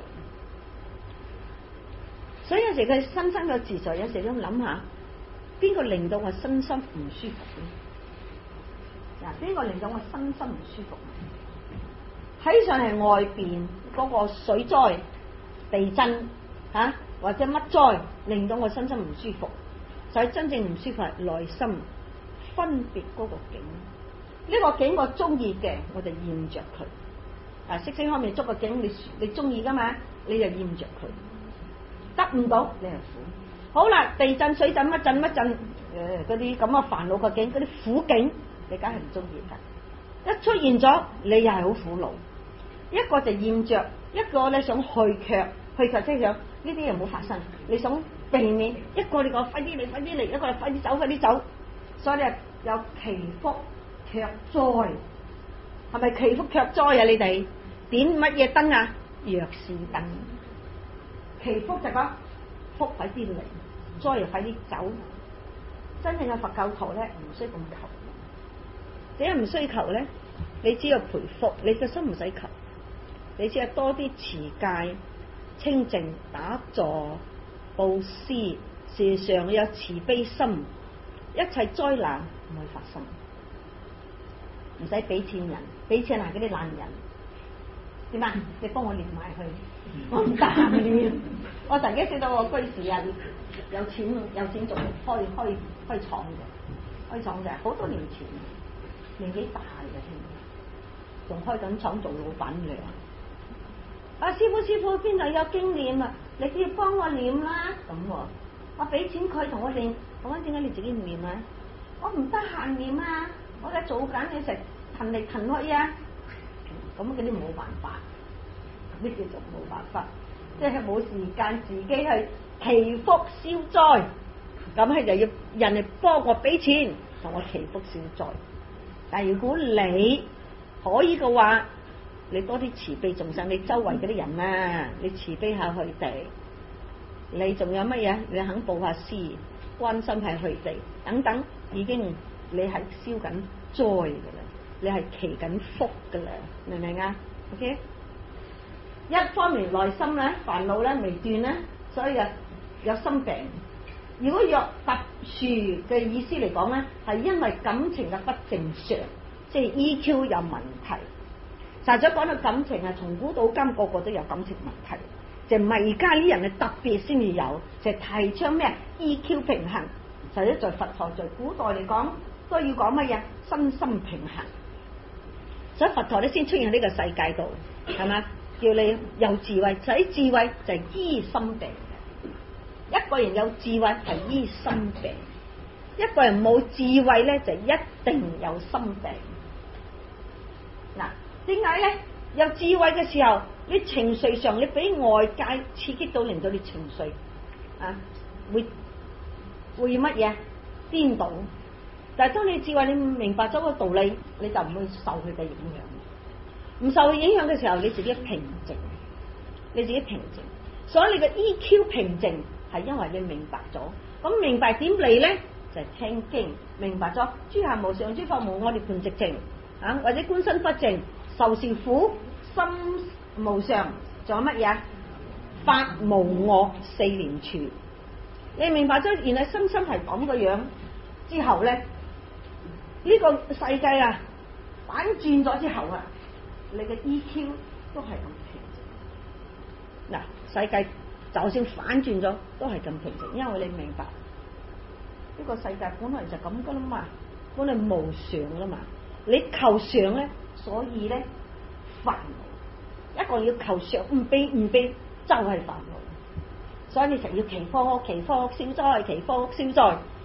所以有時佢身心嘅自在，有時都諗下，邊個令到我身心唔舒服咧？嗱，邊個令到我身心唔舒服？睇上係外邊嗰個水災、地震吓，或者乜災，令到我身心唔舒服。所以真正唔舒服係內心分別嗰個境。呢個境我中意嘅，我就厭着佢。啊，色聲香味觸個境，你中意噶嘛？你就厭着佢。得唔到你係苦。好啦，地震、水震、乜震、嗰啲咁嘅煩惱嘅境，嗰啲苦境，你梗係唔中意噶。一出現咗，你又係好苦惱。一個就厭着，一個咧想去卻即係想呢啲嘢唔好發生。你想避免，一個你講快啲嚟，一個快啲走。所以有祈福卻災，係咪祈福卻災啊？你哋點乜嘢燈啊？藥是燈。祈福就講福快啲嚟，災又快啲走。真正嘅佛教徒咧，唔需要咁求。點解唔需求咧？你只要培福，你嘅心唔使求，你只係多啲持戒、清淨、打坐、布施，時常有慈悲心，一切災難唔會發生。唔使俾錢人，俾錢係嗰啲爛人。點啊？你幫我連埋去，我唔得閒連。我曾經識到個居士啊，有錢做開廠嘅，好多年前，年紀大嘅添，仲開緊廠做老闆娘。啊，師傅邊度有經驗啊？你都要幫我念啦。咁我俾錢佢同我念，我問點解你自己唔念啊？我唔得閒念啊，我而家做緊嘢食，騰嚟騰去啊。咁嗰啲冇辦法，呢叫做冇辦法，即係冇時間自己去祈福消災，咁係就要人哋幫我俾錢同我祈福消災。但係如果你可以嘅話，你多啲慈悲眾生，你周圍嗰啲人啊，你慈悲下佢哋，你仲有乜嘢？你肯布下施，關心下佢哋等等，已經你係消緊災噶啦。你係祈緊福噶啦，明唔明啊 ？OK， 一方面內心咧煩惱咧未斷咧，所以有心病。如果有特殊嘅意思嚟講咧，係因為感情嘅不正常，即係 EQ 有問題。實在講到感情啊，從古到今個個都有感情問題，就唔係而家啲人係特別先至有，就提倡咩 EQ 平衡。實際在佛陀在古代嚟講，都要講乜嘢身心平衡。所以佛陀咧先出現喺呢個世界度，係嘛？叫你有智慧，使智慧就係醫心病嘅。一個人有智慧係醫心病，一個人冇智慧咧就一定有心病。嗱，點解咧？有智慧嘅時候，你情緒上你俾外界刺激到，令到你情緒啊會乜嘢顛倒。但係當你智慧，你明白咗個道理，你就唔會受佢嘅影響。唔受佢影響嘅時候，你自己平靜，你自己平靜。所以你嘅 EQ 平靜係因為你明白咗。咁明白點嚟咧？就係聽經，明白咗諸行無常，諸法無我，涅槃寂靜啊，或者觀身不淨，受是苦，心無常，仲有乜嘢？法無我，四念處。你明白咗，原來心係咁嘅樣之後咧。呢個世界啊，反轉咗之後啊，你嘅 EQ 都係咁平靜。嗱，世界就算反轉咗，都係咁平靜，因為你明白呢個世界本來就咁噶啦嘛，本來無常啦嘛。你求常咧，所以咧煩惱。一個要求常，唔俾就係煩惱。所以你成日要祈福消災，祈福消災。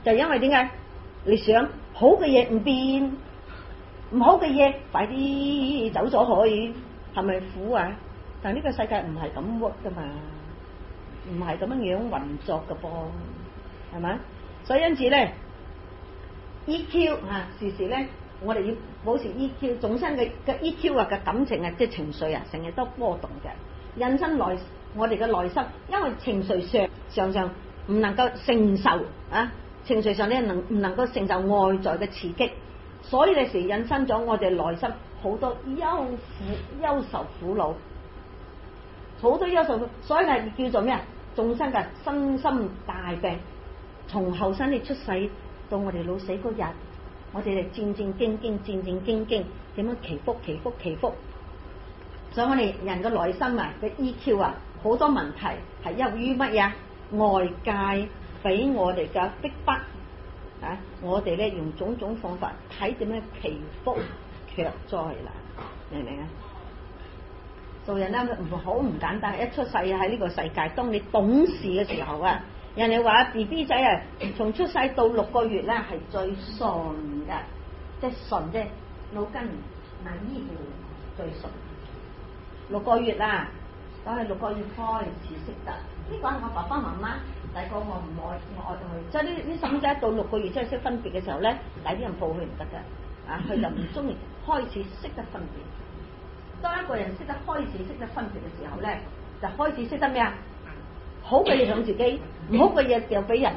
就係因為點解？你想好嘅嘢唔變，唔好嘅嘢快啲走咗去，係咪苦啊？但係呢個世界唔係咁 work 噶嘛，唔係咁樣樣運作噶噃，係咪？所以因此咧 ，EQ 啊，時時咧，我哋要保持 EQ， 眾生嘅 EQ 啊嘅感情啊，即係情緒啊，成日都波動嘅，引申內我哋嘅內心，因為情緒上唔能夠承受啊，情緒上咧唔能夠承受外在嘅刺激，所以有時引申咗我哋內心好多憂愁苦惱，好多憂愁，所以係叫做咩啊？眾生嘅身心大病，從後生你出世到我哋老死嗰日，我哋係戰戰兢兢，點樣祈福，所以我哋人嘅內心啊嘅 EQ 啊，好多問題係由於乜嘢？外界俾我哋嘅逼迫啊，我哋咧用種種方法睇點樣祈福卻災難，明唔明啊？做人咧唔簡單，一出世喺呢個世界，當你懂事嘅時候啊，人哋話 BB 仔啊，從出世到6個月咧係最順嘅，即係順啫，腦筋醫護最順。6個月啦，都係6個月開始識得。呢個係我爸爸媽媽，大個我唔愛佢，即係呢細蚊仔到6個月即係識分別嘅時候咧，第啲人抱佢唔得㗎，啊佢就唔中意，開始識得分別。當一個人開始識得分別嘅時候咧，就開始識得咩啊？好嘅嘢向自己，唔好嘅嘢掉俾人。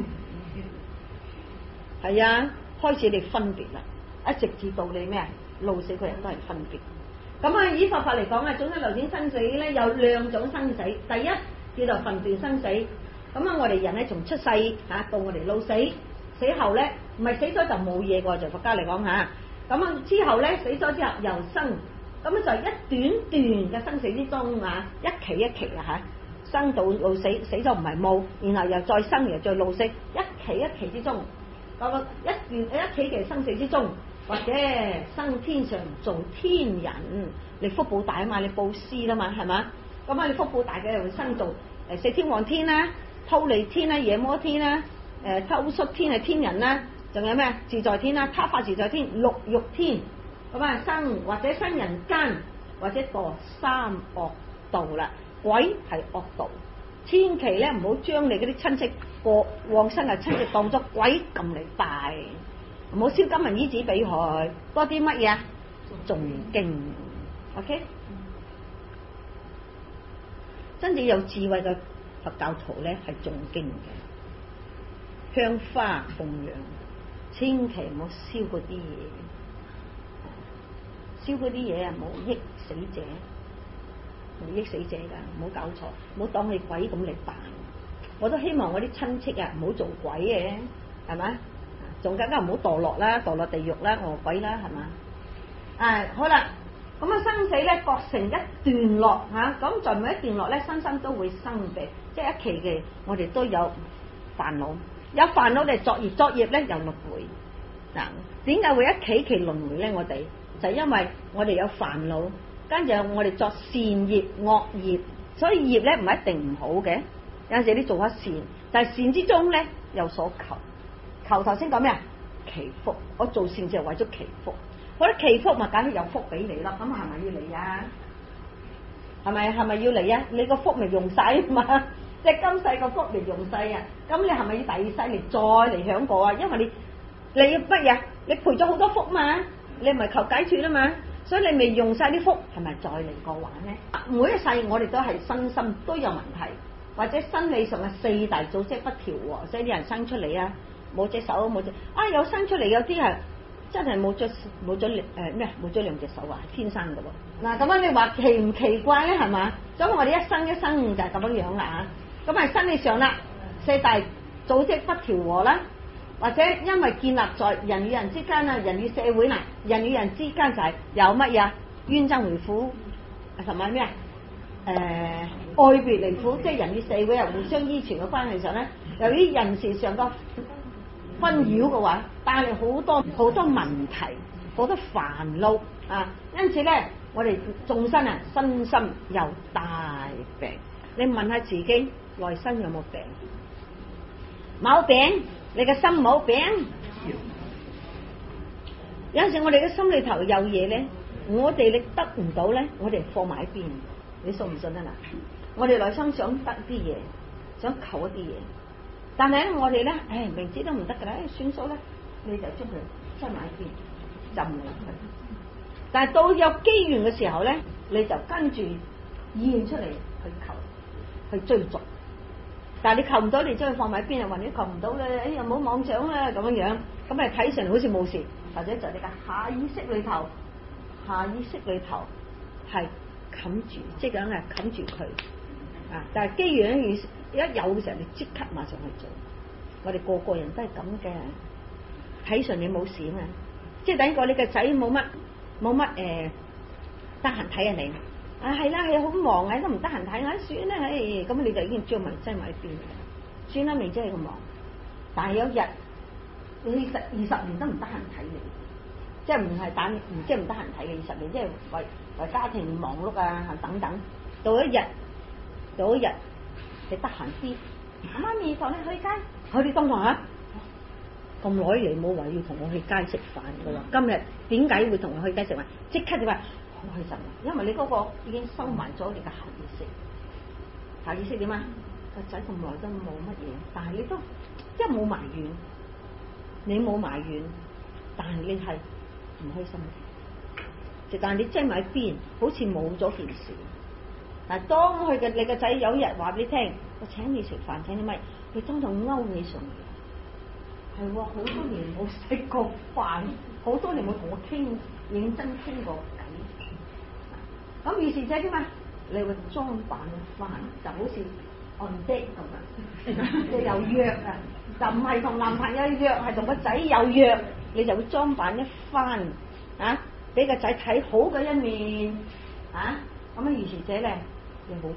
係啊，開始你分別啦，一直至到你咩啊？老死個人都係分別。咁啊，以佛法嚟講啊，總之流轉生死咧有2種生死，第一叫做分段生死。咁啊，我哋人咧從出世嚇到我哋老死，死後咧唔係死咗就冇嘢㗎，就佛家嚟講嚇。咁啊之後咧死咗之後又生，咁啊就一段段嘅生死之中啊，一期一期啊嚇，生到老死，死咗唔係冇，然後又再生，又再老死，一期一期之中，嗰個一期嘅生死之中。或者生天上做天人，你福報大啊嘛，你布施啦嘛，係嘛？咁啊，你福報大嘅又會生做四天王天啦、忉利天啦、夜摩天啦、兜率天係天人啦，仲有咩自在天啦、他化自在天、六欲天，咁啊生或者生人間，或者墮三惡道啦。鬼係惡道，千祈咧唔好將你嗰啲親戚過往生嘅親戚當作鬼咁嚟拜。唔好燒金銀衣紙俾佢，多啲乜嘢？誦經 ，OK？真正有智慧嘅佛教徒咧，係誦經嘅，香花供養，千祈唔好燒嗰啲嘢，燒嗰啲嘢啊，冇益死者，冇益死者噶，唔好搞錯，唔好當你鬼咁嚟扮。我都希望我啲親戚啊，唔好做鬼嘅，係咪？仲更加唔好墮落啦，墮落地獄啦，餓鬼啦，係嘛？好啦，咁啊生死咧各成一段落嚇，咁在每一段落咧，身心都會生病，即係一期嘅，我哋都有煩惱，有煩惱嚟作業咧又輪迴。嗱，點解會一期輪迴咧？我哋就係因為我哋有煩惱，跟住我哋作善業惡業，所以業咧唔係一定唔好嘅，有陣時你做下善，但係善之中咧有所求。頭先講咩啊？祈福，我做善就係為咗祈福，我覺得祈福咪梗係有福俾你咯，咁係咪要嚟啊？係咪要嚟啊？你個福未用晒啊嘛，即係今世個福未用晒啊，咁你係咪要第二世嚟再嚟享過啊？因為你要乜嘢？你賠咗好多福嘛，你唔係求解脫啊嘛，所以你未用晒啲福，係咪再嚟過玩咧？每一世我哋都係身心都有問題，或者生理上嘅4大組織不調喎，所以啲人生出嚟啊。冇隻手冇隻有生出嚟，有啲係真係冇咗2隻手啊，天生㗎喎。嗱咁樣你話奇唔奇怪咧？係嘛？咁我哋一生就係咁樣樣啦嚇。咁係生理上啦，4大組織不調和啦，或者因為建立在人與人之間啊，人與社會嗱，人與人之間就係有乜嘢冤憎會苦，同埋咩愛別離苦，即係人與社會啊互相依存嘅關係上咧，由於人事上個紛擾嘅話，帶嚟好多問題，好多煩惱啊！因此咧，我哋眾生啊，身心有大病。你問下自己，內心有冇病？冇病， 你嘅心冇病。有陣時我哋嘅心裏頭有嘢咧，我哋你得唔到咧，我哋放埋一邊，你信唔信啊？嗱，我哋內心想得啲嘢，想求一啲嘢，但係咧我哋咧，明知都唔得噶啦，算數啦，你就將佢擠埋一邊，就唔理佢。但係到有機緣嘅時候咧，你就跟住現出嚟去求，去追逐。但係你求唔到，你將佢放埋一邊，或者求唔到咧，又冇妄想啦咁樣樣，咁啊睇上嚟好似冇事，或者就你嘅下意識裏頭係冚住，即係講係冚住佢啊！但係機緣一有嘅時候，你即刻馬上去做。我哋個人都係咁嘅，睇上你冇事啊嘛，即係等過你個仔冇乜得閒睇下你。係啦，係好忙啊，都唔得閒睇下，算啦，咁你就已經將埋擠埋一邊，算啦，未真係咁忙。但係有日你20年都唔得閒睇你，即係唔係即係唔得閒睇你20年，即係為家庭忙碌啊等等。到一日你得閒啲，媽咪同你去街，你當堂嚇咁耐嚟冇話要同我去街食飯嘅喎，今日點解會同我去街食飯？即刻就話。好開心，因為你嗰個已經收埋咗你嘅下意識。下意識點啊？個仔咁耐都冇乜嘢，但係你都即係冇埋怨，你冇埋怨，但係你係唔開心嘅。但係你擠埋一邊，好似冇咗件事。嗱，當你個仔有一日話俾你聽，我請你食飯，請你咪，你當堂勾你上嚟。係喎，好多年冇食過飯，好多年冇同我認真傾過。咁於是者點啊？你會裝扮翻，就好似 on date 咁啊！你有約啊，就唔係同男朋友約，係同個仔有約，你就會裝扮一番啊，俾個仔睇好嘅一面啊！咁啊，於是者咧，你好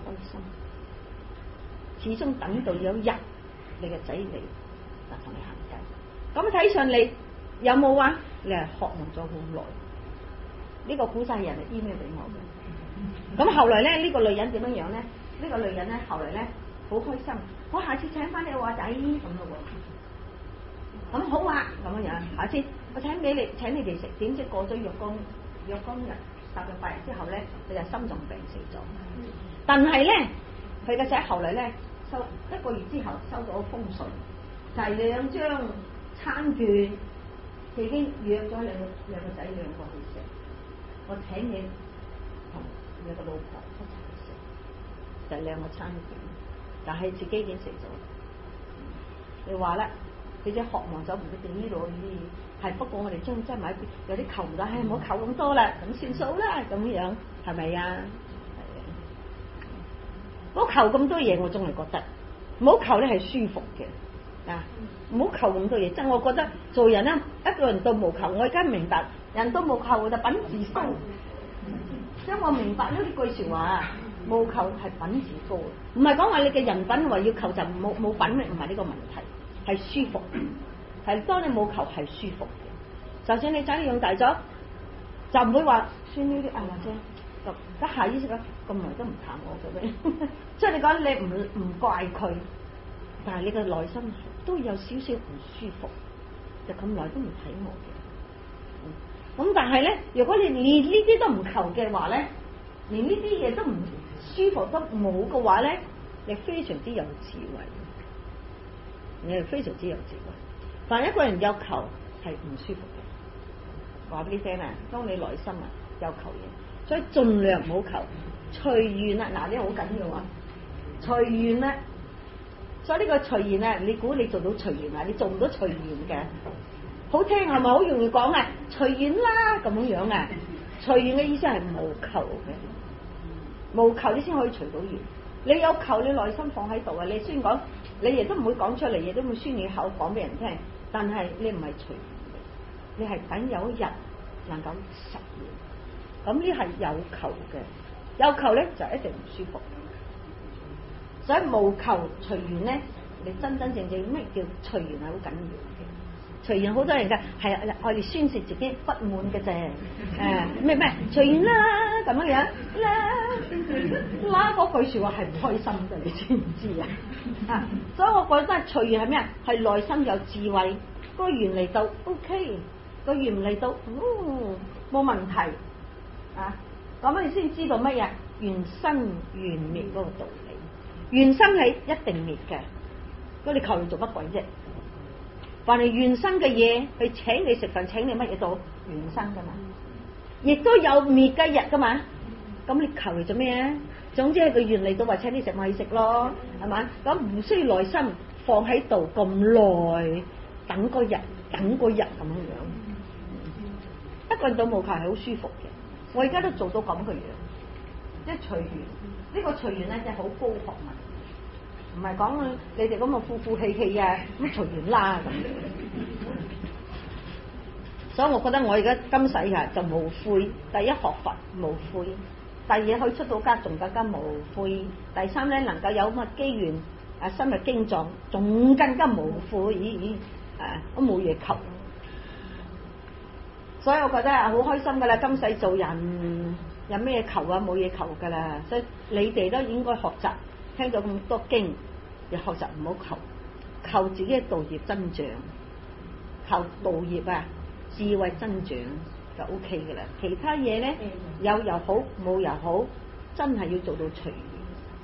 開心，始終等到有一日你個仔嚟就同你行街。咁睇上嚟有冇啊？你係渴望咗好耐。呢個古仔人係 email 俾我嘅。咁後來咧，呢個女人點樣樣咧？呢個女人咧，後來咧好開心，我下次請翻你個仔咁咯喎。咁好啊，咁樣樣，下次我請你哋食。點知過咗若干日，18日之後咧，佢就心臟病死咗。但係咧，佢個仔後來咧收1個月之後收到封信，就係2張餐券，佢已經約咗兩個仔2個去食。我請你同你個老婆一齊去食，就2個餐券，但係自己已經食咗。你話啦，你只渴望咗唔一定呢度呢，係不過我哋將擠埋一邊，有啲求唔到，唔好求咁多啦，咁算數啦，咁樣係咪啊？唔好求咁多嘢，我仲係覺得唔好求咧係舒服嘅啊！唔好求咁多嘢，即係我覺得做人咧，一個人到無求，我而家明白，人到無求就品自高。因為我明白呢句説話啊，無求係品自高，唔係講話你嘅人品話要求就冇品味，唔係呢個問題，係舒服，係當你冇求係舒服嘅。就算你仔養大咗，就唔會話算呢啲或者就一下意識啦，咁耐都唔探我嘅咩？即係你講你唔怪佢，但係你嘅內心都有少少唔舒服，就咁耐都唔睇我嘅。咁但係咧，如果你連呢啲都唔求嘅話咧，連呢啲嘢都唔舒服都冇嘅話咧，你非常之有智慧，你係非常之有智慧。但係一個人有求係唔舒服嘅，話俾你聽啊！當你內心啊有求嘢，所以盡量唔好求，隨緣啦。嗱，呢個好緊要啊，隨緣啦。所以呢個隨緣啊，你估你做到隨緣啊？你做唔到隨緣嘅。好聽係咪好容易講啊？隨緣啦咁樣啊！隨緣嘅意思係無求嘅，無求你先可以隨到緣。你有求，你內心放喺度啊！你雖然講，你亦都唔會講出嚟，亦都唔會宣你口講俾人聽。但係你唔係隨緣嘅，你係等有一日能夠實現。咁呢係有求嘅，有求咧就一定唔舒服。所以無求隨緣咧，你真真正正咩叫隨緣係好緊要嘅。 隨緣好多人嘅係我哋宣泄自己不滿嘅啫。咩隨緣啦咁樣啦嗰句説話係唔開心嘅，你知唔知啊？所以我覺得隨緣係咩啊？係內心有智慧，個緣嚟到 OK， 個緣唔嚟到冇問題啊。咁你先知道乜嘢緣生緣滅嗰個道理。緣生係一定滅嘅，咁你求嚟做乜鬼啫？凡係緣生嘅嘢，去請你食飯，請你乜嘢到緣生噶嘛，亦都有滅嘅日噶嘛。咁你求嚟做咩啊？總之係個緣嚟到話請你食咪去食咯，係嘛？咁唔需要耐心放喺度咁耐，等個日咁樣樣。一個人到無求係好舒服嘅。我而家都做到咁嘅樣，即係隨緣。呢個隨緣咧，真係好高學問，唔係講你哋咁嘅負負氣氣啊，咁隨緣啦咁。所以我覺得我而家今世啊就無悔。第一學佛無悔，第二可以出到家仲更加無悔，第三咧能夠有咁嘅機緣啊，深入經藏仲更加無悔。都冇嘢求。所以我覺得好開心噶啦，今世做人有咩求啊？冇嘢求噶啦，所以你哋都應該學習，聽到咁多經，要學習唔好求自己嘅道業增長，求道業啊智慧增長就 OK 噶啦。其他嘢咧有又好，冇又好，真係要做到隨緣。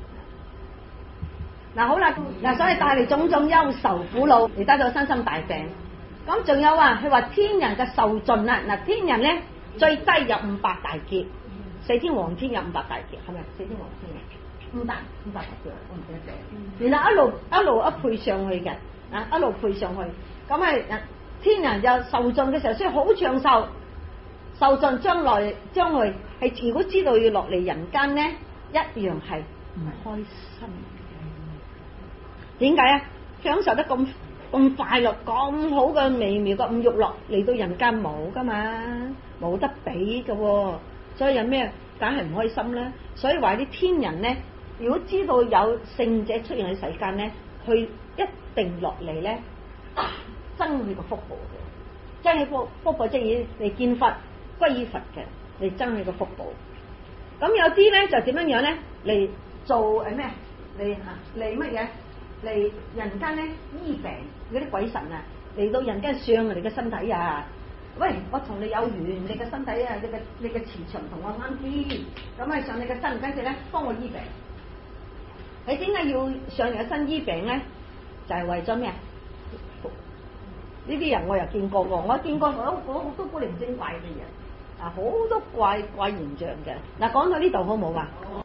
嗱好啦，所以帶嚟種種憂愁苦惱，而得到身心大病。咁仲有啊，佢話天人嘅壽盡啊，嗱天人咧最低有500大劫，四天王天有500大劫，係咪？四天王天500大劫，我唔記得咗。然後一路配上去嘅，一路配上去，咁啊天人就壽盡嘅時候，所以好長壽。壽盡將來係如果知道要落嚟人間咧，一樣係唔開心。點解啊？享受得咁快樂，咁好嘅美妙嘅五欲樂嚟到人間冇噶嘛，冇得比嘅喎，所以有咩梗係唔開心啦。所以話啲天人咧，如果知道有聖者出現喺世間咧，佢一定落嚟咧增佢個福報嘅，增佢福報即係嚟見佛歸依佛嘅，嚟增佢個福報。咁有啲咧就點樣咧嚟做咩嚟乜嘢？嚟人間咧醫病嗰啲鬼神啊，嚟到人間上你嘅身體啊，喂，我同你有緣，你嘅身體啊，你嘅磁場同我啱啲，咁啊上你嘅身，跟住咧幫我醫病。你點解要上人嘅身醫病咧？就係為咗咩啊？呢啲人我又見過喎，我見過好多古靈精怪嘅人啊，好多怪現象嘅。嗱，講到呢度好冇啊？